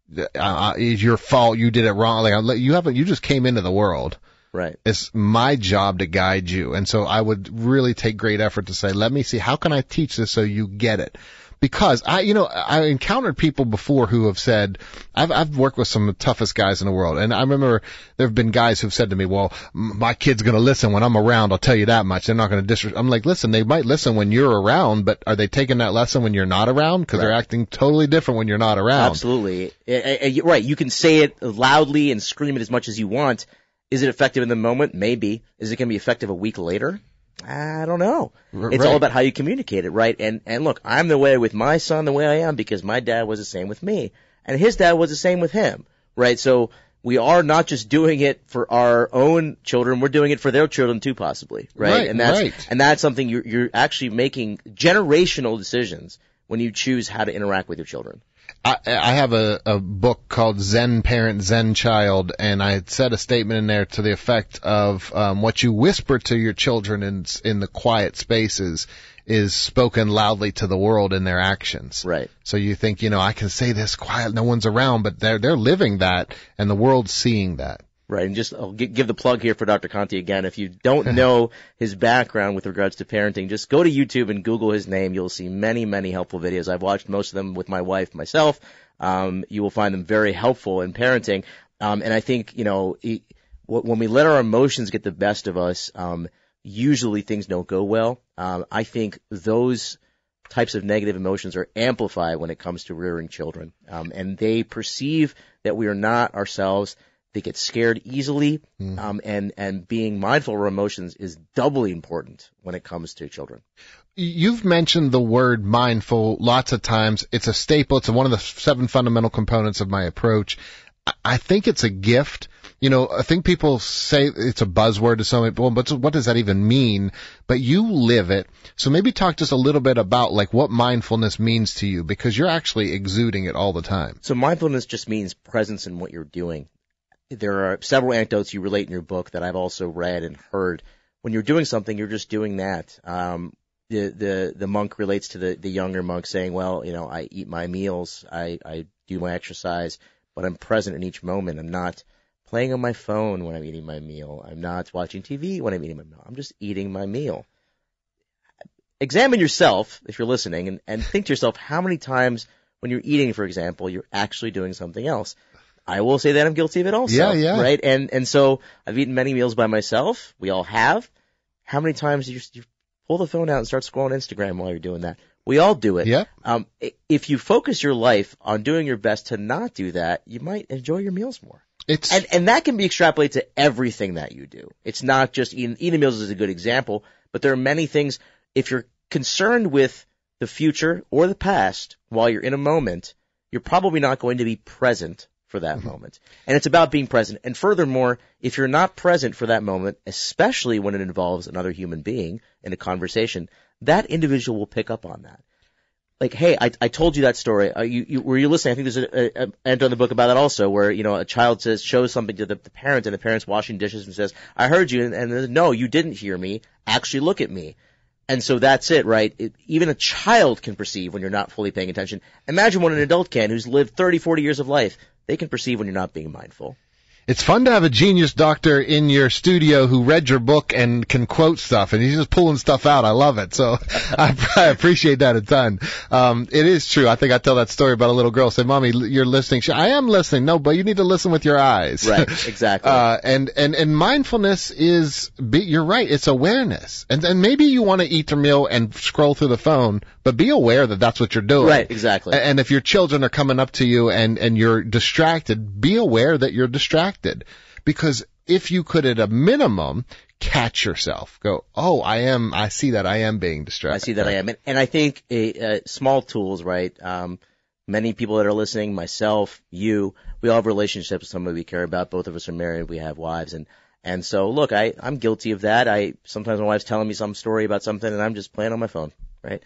is your fault, you did it wrong. Like, you just came into the world. Right. It's my job to guide you. And so I would really take great effort to say, let me see, how can I teach this so you get it? Because I encountered people before who have said, I've worked with some of the toughest guys in the world. And I remember there have been guys who've said to me, well, my kid's going to listen when I'm around. I'll tell you that much. They're not going to disrespect. I'm like, listen, they might listen when you're around, but are they taking that lesson when you're not around? Because they're acting totally different when you're not around. Absolutely. Right. You can say it loudly and scream it as much as you want. Is it effective in the moment? Maybe. Is it going to be effective a week later? I don't know. It's all about how you communicate it, right? And look, I'm the way with my son the way I am because my dad was the same with me. And his dad was the same with him, right? So we are not just doing it for our own children, we're doing it for their children too, possibly, right? And that's something you're actually making generational decisions when you choose how to interact with your children. I have a book called Zen Parent, Zen Child, and I had said a statement in there to the effect of what you whisper to your children in the quiet spaces is spoken loudly to the world in their actions. Right. So you think, I can say this quiet, no one's around, but they're living that, and the world's seeing that. Right, and just I'll give the plug here for Dr. Conte again. If you don't know his background with regards to parenting, just go to YouTube and Google his name. You'll see many, many helpful videos. I've watched most of them with my wife, myself. You will find them very helpful in parenting. And I think, when we let our emotions get the best of us, usually things don't go well. I think those types of negative emotions are amplified when it comes to rearing children. And they perceive that we are not ourselves. They get scared easily, and being mindful of our emotions is doubly important when it comes to children. You've mentioned the word mindful lots of times. It's a staple. It's one of the 7 fundamental components of my approach. I think it's a gift. I think people say it's a buzzword to some people, but what does that even mean? But you live it. So maybe talk just a little bit about what mindfulness means to you, because you're actually exuding it all the time. So mindfulness just means presence in what you're doing. There are several anecdotes you relate in your book that I've also read and heard. When you're doing something, you're just doing that. The monk relates to the younger monk saying, well, I eat my meals, I do my exercise, but I'm present in each moment. I'm not playing on my phone when I'm eating my meal. I'm not watching TV when I'm eating my meal. I'm just eating my meal. Examine yourself, if you're listening, and think to yourself how many times when you're eating, for example, you're actually doing something else. I will say that I'm guilty of it also. Yeah. Right? And so I've eaten many meals by myself. We all have. How many times do you pull the phone out and start scrolling Instagram while you're doing that? We all do it. Yeah. If you focus your life on doing your best to not do that, you might enjoy your meals more. And that can be extrapolated to everything that you do. It's not just eating meals is a good example, but there are many things. If you're concerned with the future or the past while you're in a moment, you're probably not going to be present for that moment. And it's about being present. And furthermore, if you're not present for that moment, especially when it involves another human being in a conversation, that individual will pick up on that. Like, hey, I told you that story. Were you listening? I think there's an end on the book about that also, where, a child shows something to the parent, and the parent's washing dishes and says, I heard you, and no, you didn't hear me. Actually look at me. And so that's it, right? Even a child can perceive when you're not fully paying attention. Imagine what an adult can who's lived 30, 40 years of life. They can perceive when you're not being mindful. It's fun to have a genius doctor in your studio who read your book and can quote stuff, and he's just pulling stuff out. I love it. So I appreciate that a ton. It is true. I think I tell that story about a little girl say, Mommy, you're listening. I am listening. No, but you need to listen with your eyes. Right. Exactly. And mindfulness you're right. It's awareness. And maybe you want to eat your meal and scroll through the phone, but be aware that that's what you're doing. Right. Exactly. And if your children are coming up to you and you're distracted, be aware that you're distracted. Because if you could, at a minimum, catch yourself, go, I see that I am being distracted. I see that I am. And I think small tools, right? Many people that are listening, myself, you, we all have relationships with somebody we care about. Both of us are married. We have wives. And so, look, I'm guilty of that. Sometimes my wife's telling me some story about something and I'm just playing on my phone, right?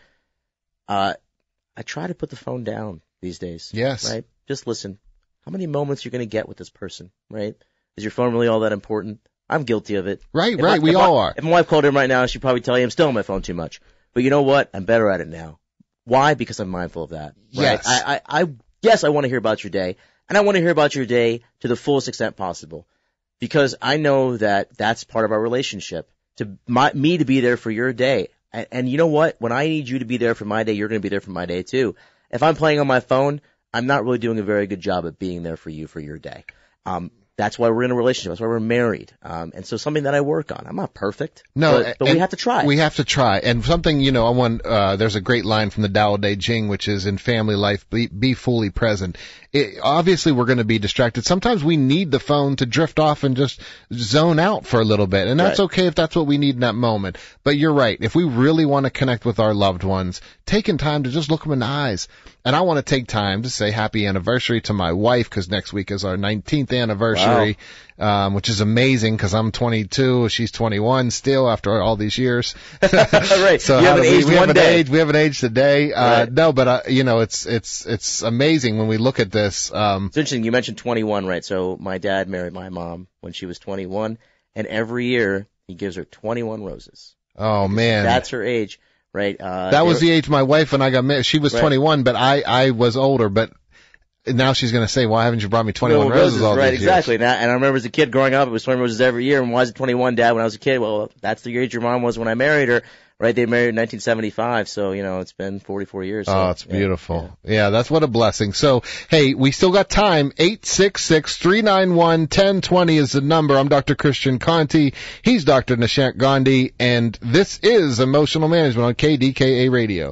I try to put the phone down these days. Yes. Right? Just listen. How many moments you're going to get with this person, right? Is your phone really all that important? I'm guilty of it. Right. We all are. If my wife called him right now, she'd probably tell you I'm still on my phone too much. But you know what? I'm better at it now. Why? Because I'm mindful of that. Right? Yes. Yes, I want to hear about your day. And I want to hear about your day to the fullest extent possible, because I know that that's part of our relationship, me to be there for your day. And you know what? When I need you to be there for my day, you're going to be there for my day too. If I'm playing on my phone, I'm not really doing a very good job at being there for you for your day. That's why we're in a relationship. That's why we're married. And so something that I work on. I'm not perfect. No, but we have to try. We have to try. And something, there's a great line from the Tao Te Ching, which is in family life, be fully present. Obviously we're going to be distracted. Sometimes we need the phone to drift off and just zone out for a little bit. And that's okay if that's what we need in that moment. But you're right. If we really want to connect with our loved ones, taking time to just look them in the eyes. And I want to take time to say happy anniversary to my wife, because next week is our 19th anniversary, which is amazing because I'm 22, she's 21 still after all these years. Right. So you have an age one day. We have an age today. Right. No, but it's amazing when we look at this. It's interesting. You mentioned 21, right? So my dad married my mom when she was 21, and every year he gives her 21 roses. Oh man. That's her age. Right. That was the age my wife and I got married. She was 21, but I was older. But now she's going to say, why haven't you brought me 21 roses all these years? Right, exactly. And I remember as a kid growing up, it was 20 roses every year. And why is it 21, Dad, when I was a kid? Well, that's the age your mom was when I married her. Right, they married in 1975, so, it's been 44 years. So, it's beautiful. Yeah, that's what a blessing. So, hey, we still got time. 866-391-1020 is the number. I'm Dr. Christian Conti. He's Dr. Nishant Gandhi, and this is Emotional Management on KDKA Radio.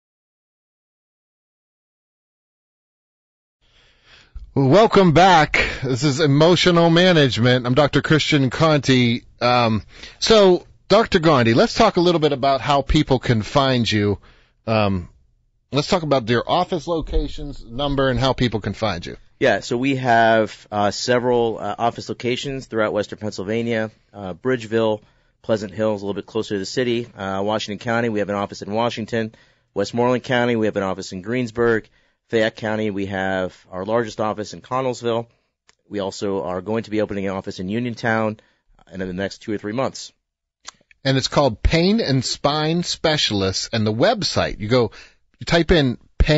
Welcome back. This is Emotional Management. I'm Dr. Christian Conti. Dr. Gandhi, let's talk a little bit about how people can find you. Let's talk about your office locations, number, and how people can find you. Yeah, so we have several office locations throughout Western Pennsylvania, Bridgeville, Pleasant Hills, a little bit closer to the city, Washington County. We have an office in Washington. Westmoreland County, we have an office in Greensburg. Fayette County, we have our largest office in Connellsville. We also are going to be opening an office in Uniontown in the next 2 or 3 months. And it's called Pain and Spine Specialists. And the website, you type in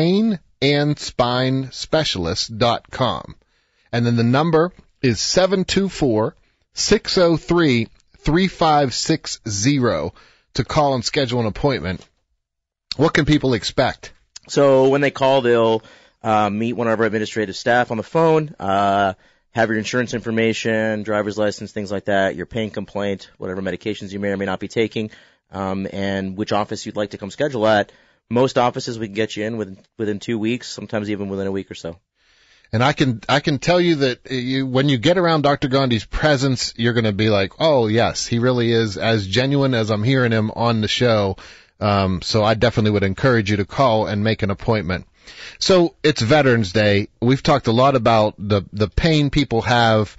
painandspinespecialist.com. And then the number is 724-603-3560 to call and schedule an appointment. What can people expect? So when they call, they'll meet one of our administrative staff on the phone, have your insurance information, driver's license, things like that, your pain complaint, whatever medications you may or may not be taking, and which office you'd like to come schedule at. Most offices we can get you in within 2 weeks, sometimes even within a week or so. And I can tell you that when you get around Dr. Gandhi's presence, you're going to be like, oh yes, he really is as genuine as I'm hearing him on the show. So I definitely would encourage you to call and make an appointment. So it's Veterans Day. We've talked a lot about the pain people have,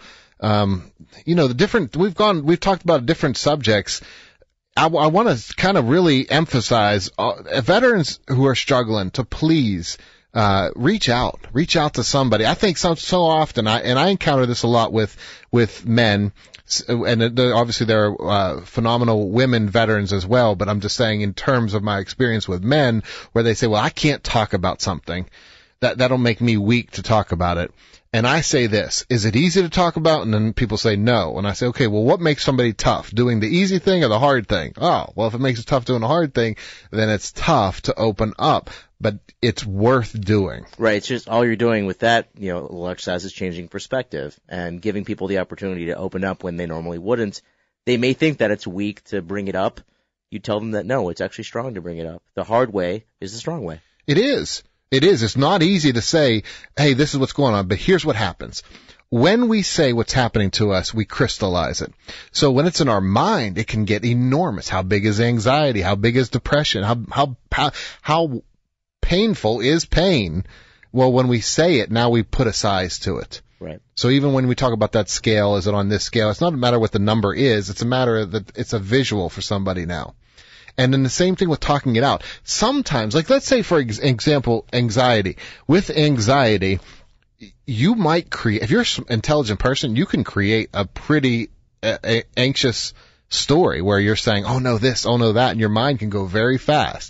we've talked about different subjects. I want to kind of really emphasize veterans who are struggling to please reach out to somebody. I think so often, I encounter this a lot with men. And obviously there are phenomenal women veterans as well, but I'm just saying in terms of my experience with men, where they say, well, I can't talk about something. That'll make me weak to talk about it. And I say this, is it easy to talk about? And then people say no. And I say, okay, well, what makes somebody tough? Doing the easy thing or the hard thing? Oh, well, if it makes it tough doing the hard thing, then it's tough to open up. But it's worth doing. Right. It's just all you're doing with that, little exercise is changing perspective and giving people the opportunity to open up when they normally wouldn't. They may think that it's weak to bring it up. You tell them that no, it's actually strong to bring it up. The hard way is the strong way. It is. It's not easy to say, hey, this is what's going on, but here's what happens. When we say what's happening to us, we crystallize it. So when it's in our mind, it can get enormous. How big is anxiety? How big is depression? How painful is pain? Well, when we say it, now we put a size to it. Right. So even when we talk about that scale, is it on this scale? It's not a matter what the number is. It's a matter that it's a visual for somebody now. And then the same thing with talking it out. Sometimes, like let's say for example, anxiety. With anxiety, you might create, if you're an intelligent person, you can create a pretty anxious story where you're saying, oh no this, oh no that, and your mind can go very fast.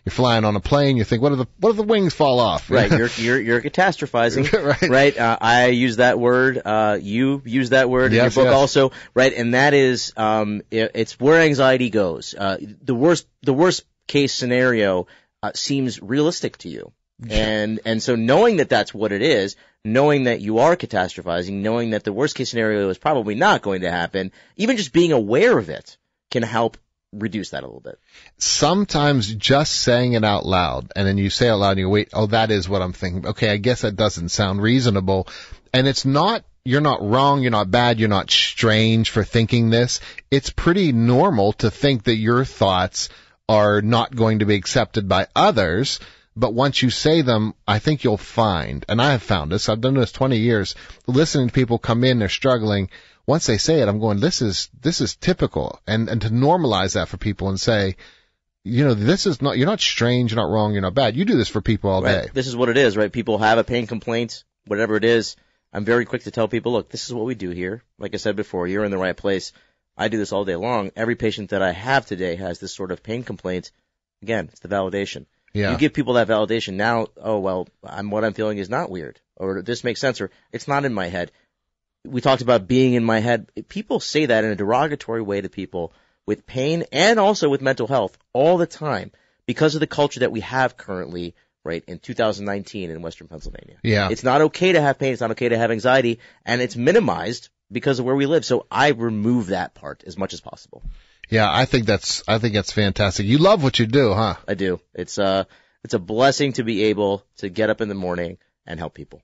You're flying on a plane. You think, what if the wings fall off? Right. You're catastrophizing. Right. I use that word. You use that word in your book also. Right. And that is, it's where anxiety goes. The worst case scenario, seems realistic to you. And so knowing that that's what it is, knowing that you are catastrophizing, knowing that the worst case scenario is probably not going to happen, even just being aware of it can help reduce that a little bit. Sometimes just saying it out loud, and then you say it out loud and you wait, oh, that is what I'm thinking. Okay, I guess that doesn't sound reasonable. And it's not, you're not wrong, you're not bad, you're not strange for thinking this. It's pretty normal to think that your thoughts are not going to be accepted by others. But once you say them, I think you'll find, and I have found this, I've done this 20 years, listening to people come in, they're struggling. Once they say it, I'm going, this is typical. And to normalize that for people and say, this is not, you're not strange, you're not wrong, you're not bad. You do this for people all day. This is what it is, right? People have a pain complaint, whatever it is. I'm very quick to tell people, look, this is what we do here. Like I said before, you're in the right place. I do this all day long. Every patient that I have today has this sort of pain complaint. Again, it's the validation. Yeah. You give people that validation now, oh, well, what I'm feeling is not weird, or this makes sense, or it's not in my head. We talked about being in my head. People say that in a derogatory way to people with pain and also with mental health all the time because of the culture that we have currently, right, in 2019 in Western Pennsylvania. Yeah. It's not okay to have pain. It's not okay to have anxiety, and it's minimized because of where we live. So I remove that part as much as possible. Yeah, I think that's fantastic. You love what you do, huh? I do. It's a blessing to be able to get up in the morning and help people.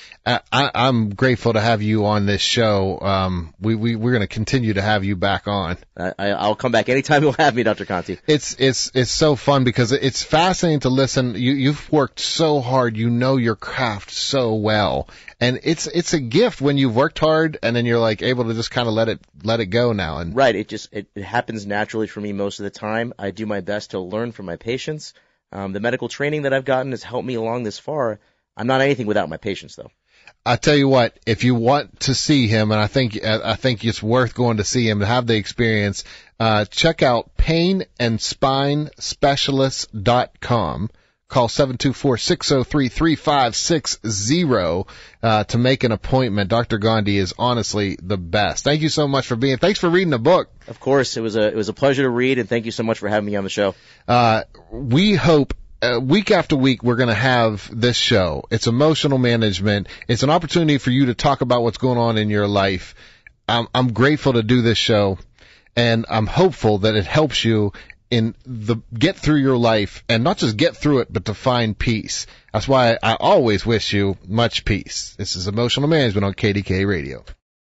I'm grateful to have you on this show. We're going to continue to have you back on. I'll come back anytime you'll have me, Dr. Conti. It's so fun because it's fascinating to listen. You've worked so hard. You know your craft so well. And it's a gift when you've worked hard and then you're like able to just kind of let it go now. And right. It happens naturally for me most of the time. I do my best to learn from my patients. The medical training that I've gotten has helped me along this far. I'm not anything without my patients, though. I tell you what, if you want to see him, and I think it's worth going to see him to have the experience, check out painandspineспecialist.com. Call 724-603-3560 to make an appointment. Dr. Gandhi is honestly the best. Thank you so much for thanks for reading the book. Of course, it was a pleasure to read, and thank you so much for having me on the show. We hope week after week we're going to have this show. It's emotional management. It's an opportunity for you to talk about what's going on in your life. I'm grateful to do this show, and I'm hopeful that it helps you get through your life, and not just get through it, but to find peace. That's why I always wish you much peace. This is Emotional Management on KDK Radio.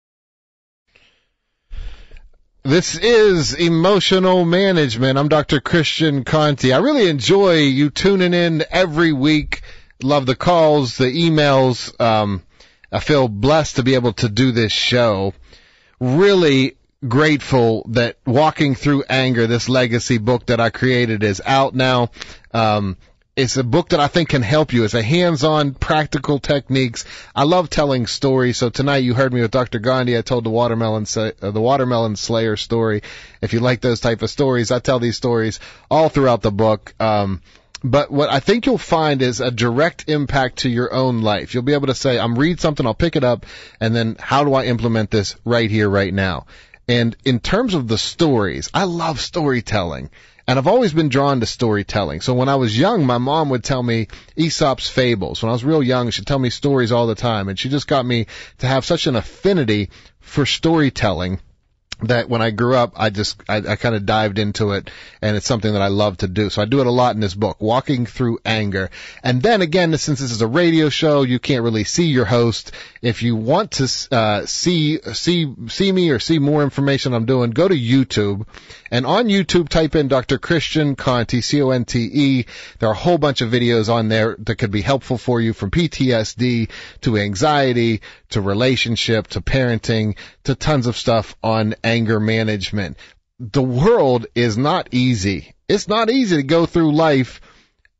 This is Emotional Management. I'm Dr. Christian Conti. I really enjoy you tuning in every week. Love the calls, the emails. I feel blessed to be able to do this show. Really grateful that Walking Through Anger, this legacy book that I created, is out now. It's a book that I think can help you. It's a hands-on, practical techniques. I love telling stories. So tonight you heard me with Dr. Gandhi. I told the Watermelon Slayer story. If you like those type of stories, I tell these stories all throughout the book. But what I think you'll find is a direct impact to your own life. You'll be able to say, I'm read something, I'll pick it up, and then how do I implement this right here, right now? And in terms of the stories, I love storytelling. And I've always been drawn to storytelling. So when I was young, my mom would tell me Aesop's fables. When I was real young, she'd tell me stories all the time. And she just got me to have such an affinity for storytelling that when I grew up, I kind of dived into it, and it's something that I love to do. So I do it a lot in this book, Walking Through Anger. And then again, since this is a radio show, you can't really see your host. If you want to see me or see more information I'm doing, go to YouTube. And on YouTube, type in Dr. Christian Conti, C-O-N-T-E. There are a whole bunch of videos on there that could be helpful for you, from PTSD to anxiety to relationship to parenting to tons of stuff on anger management. The world is not easy. It's not easy to go through life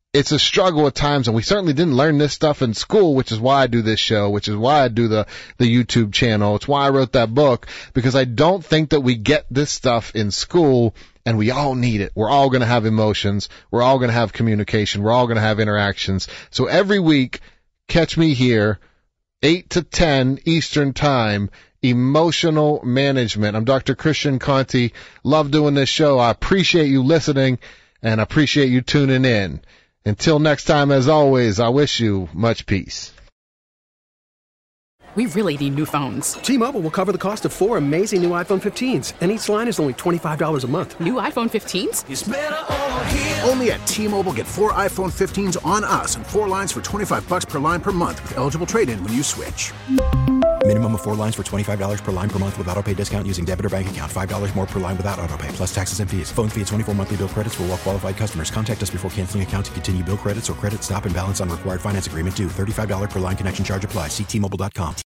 it's a struggle at times, and we certainly didn't learn this stuff in school, which is why I do this show, which is why I do the YouTube channel. It's why I wrote that book, because I don't think that we get this stuff in school, and we all need it. We're all going to have emotions. We're all going to have communication. We're all going to have interactions. So every week, catch me here, 8 to 10 Eastern Time, Emotional Management. I'm Dr. Christian Conte. Love doing this show. I appreciate you listening, and I appreciate you tuning in. Until next time, as always, I wish you much peace. We really need new phones. T-Mobile will cover the cost of 4 amazing new iPhone 15s, and each line is only $25 a month. New iPhone 15s? It's better over here. Only at T-Mobile, get 4 iPhone 15s on us and 4 lines for $25 per line per month with eligible trade-in when you switch. Minimum of 4 lines for $25 per line per month with autopay discount using debit or bank account. $5 more per line without autopay, plus taxes and fees. Phone fee at 24 monthly bill credits for well-qualified customers. Contact us before canceling account to continue bill credits or credit stop and balance on required finance agreement due. $35 per line connection charge applies. See T-Mobile.com.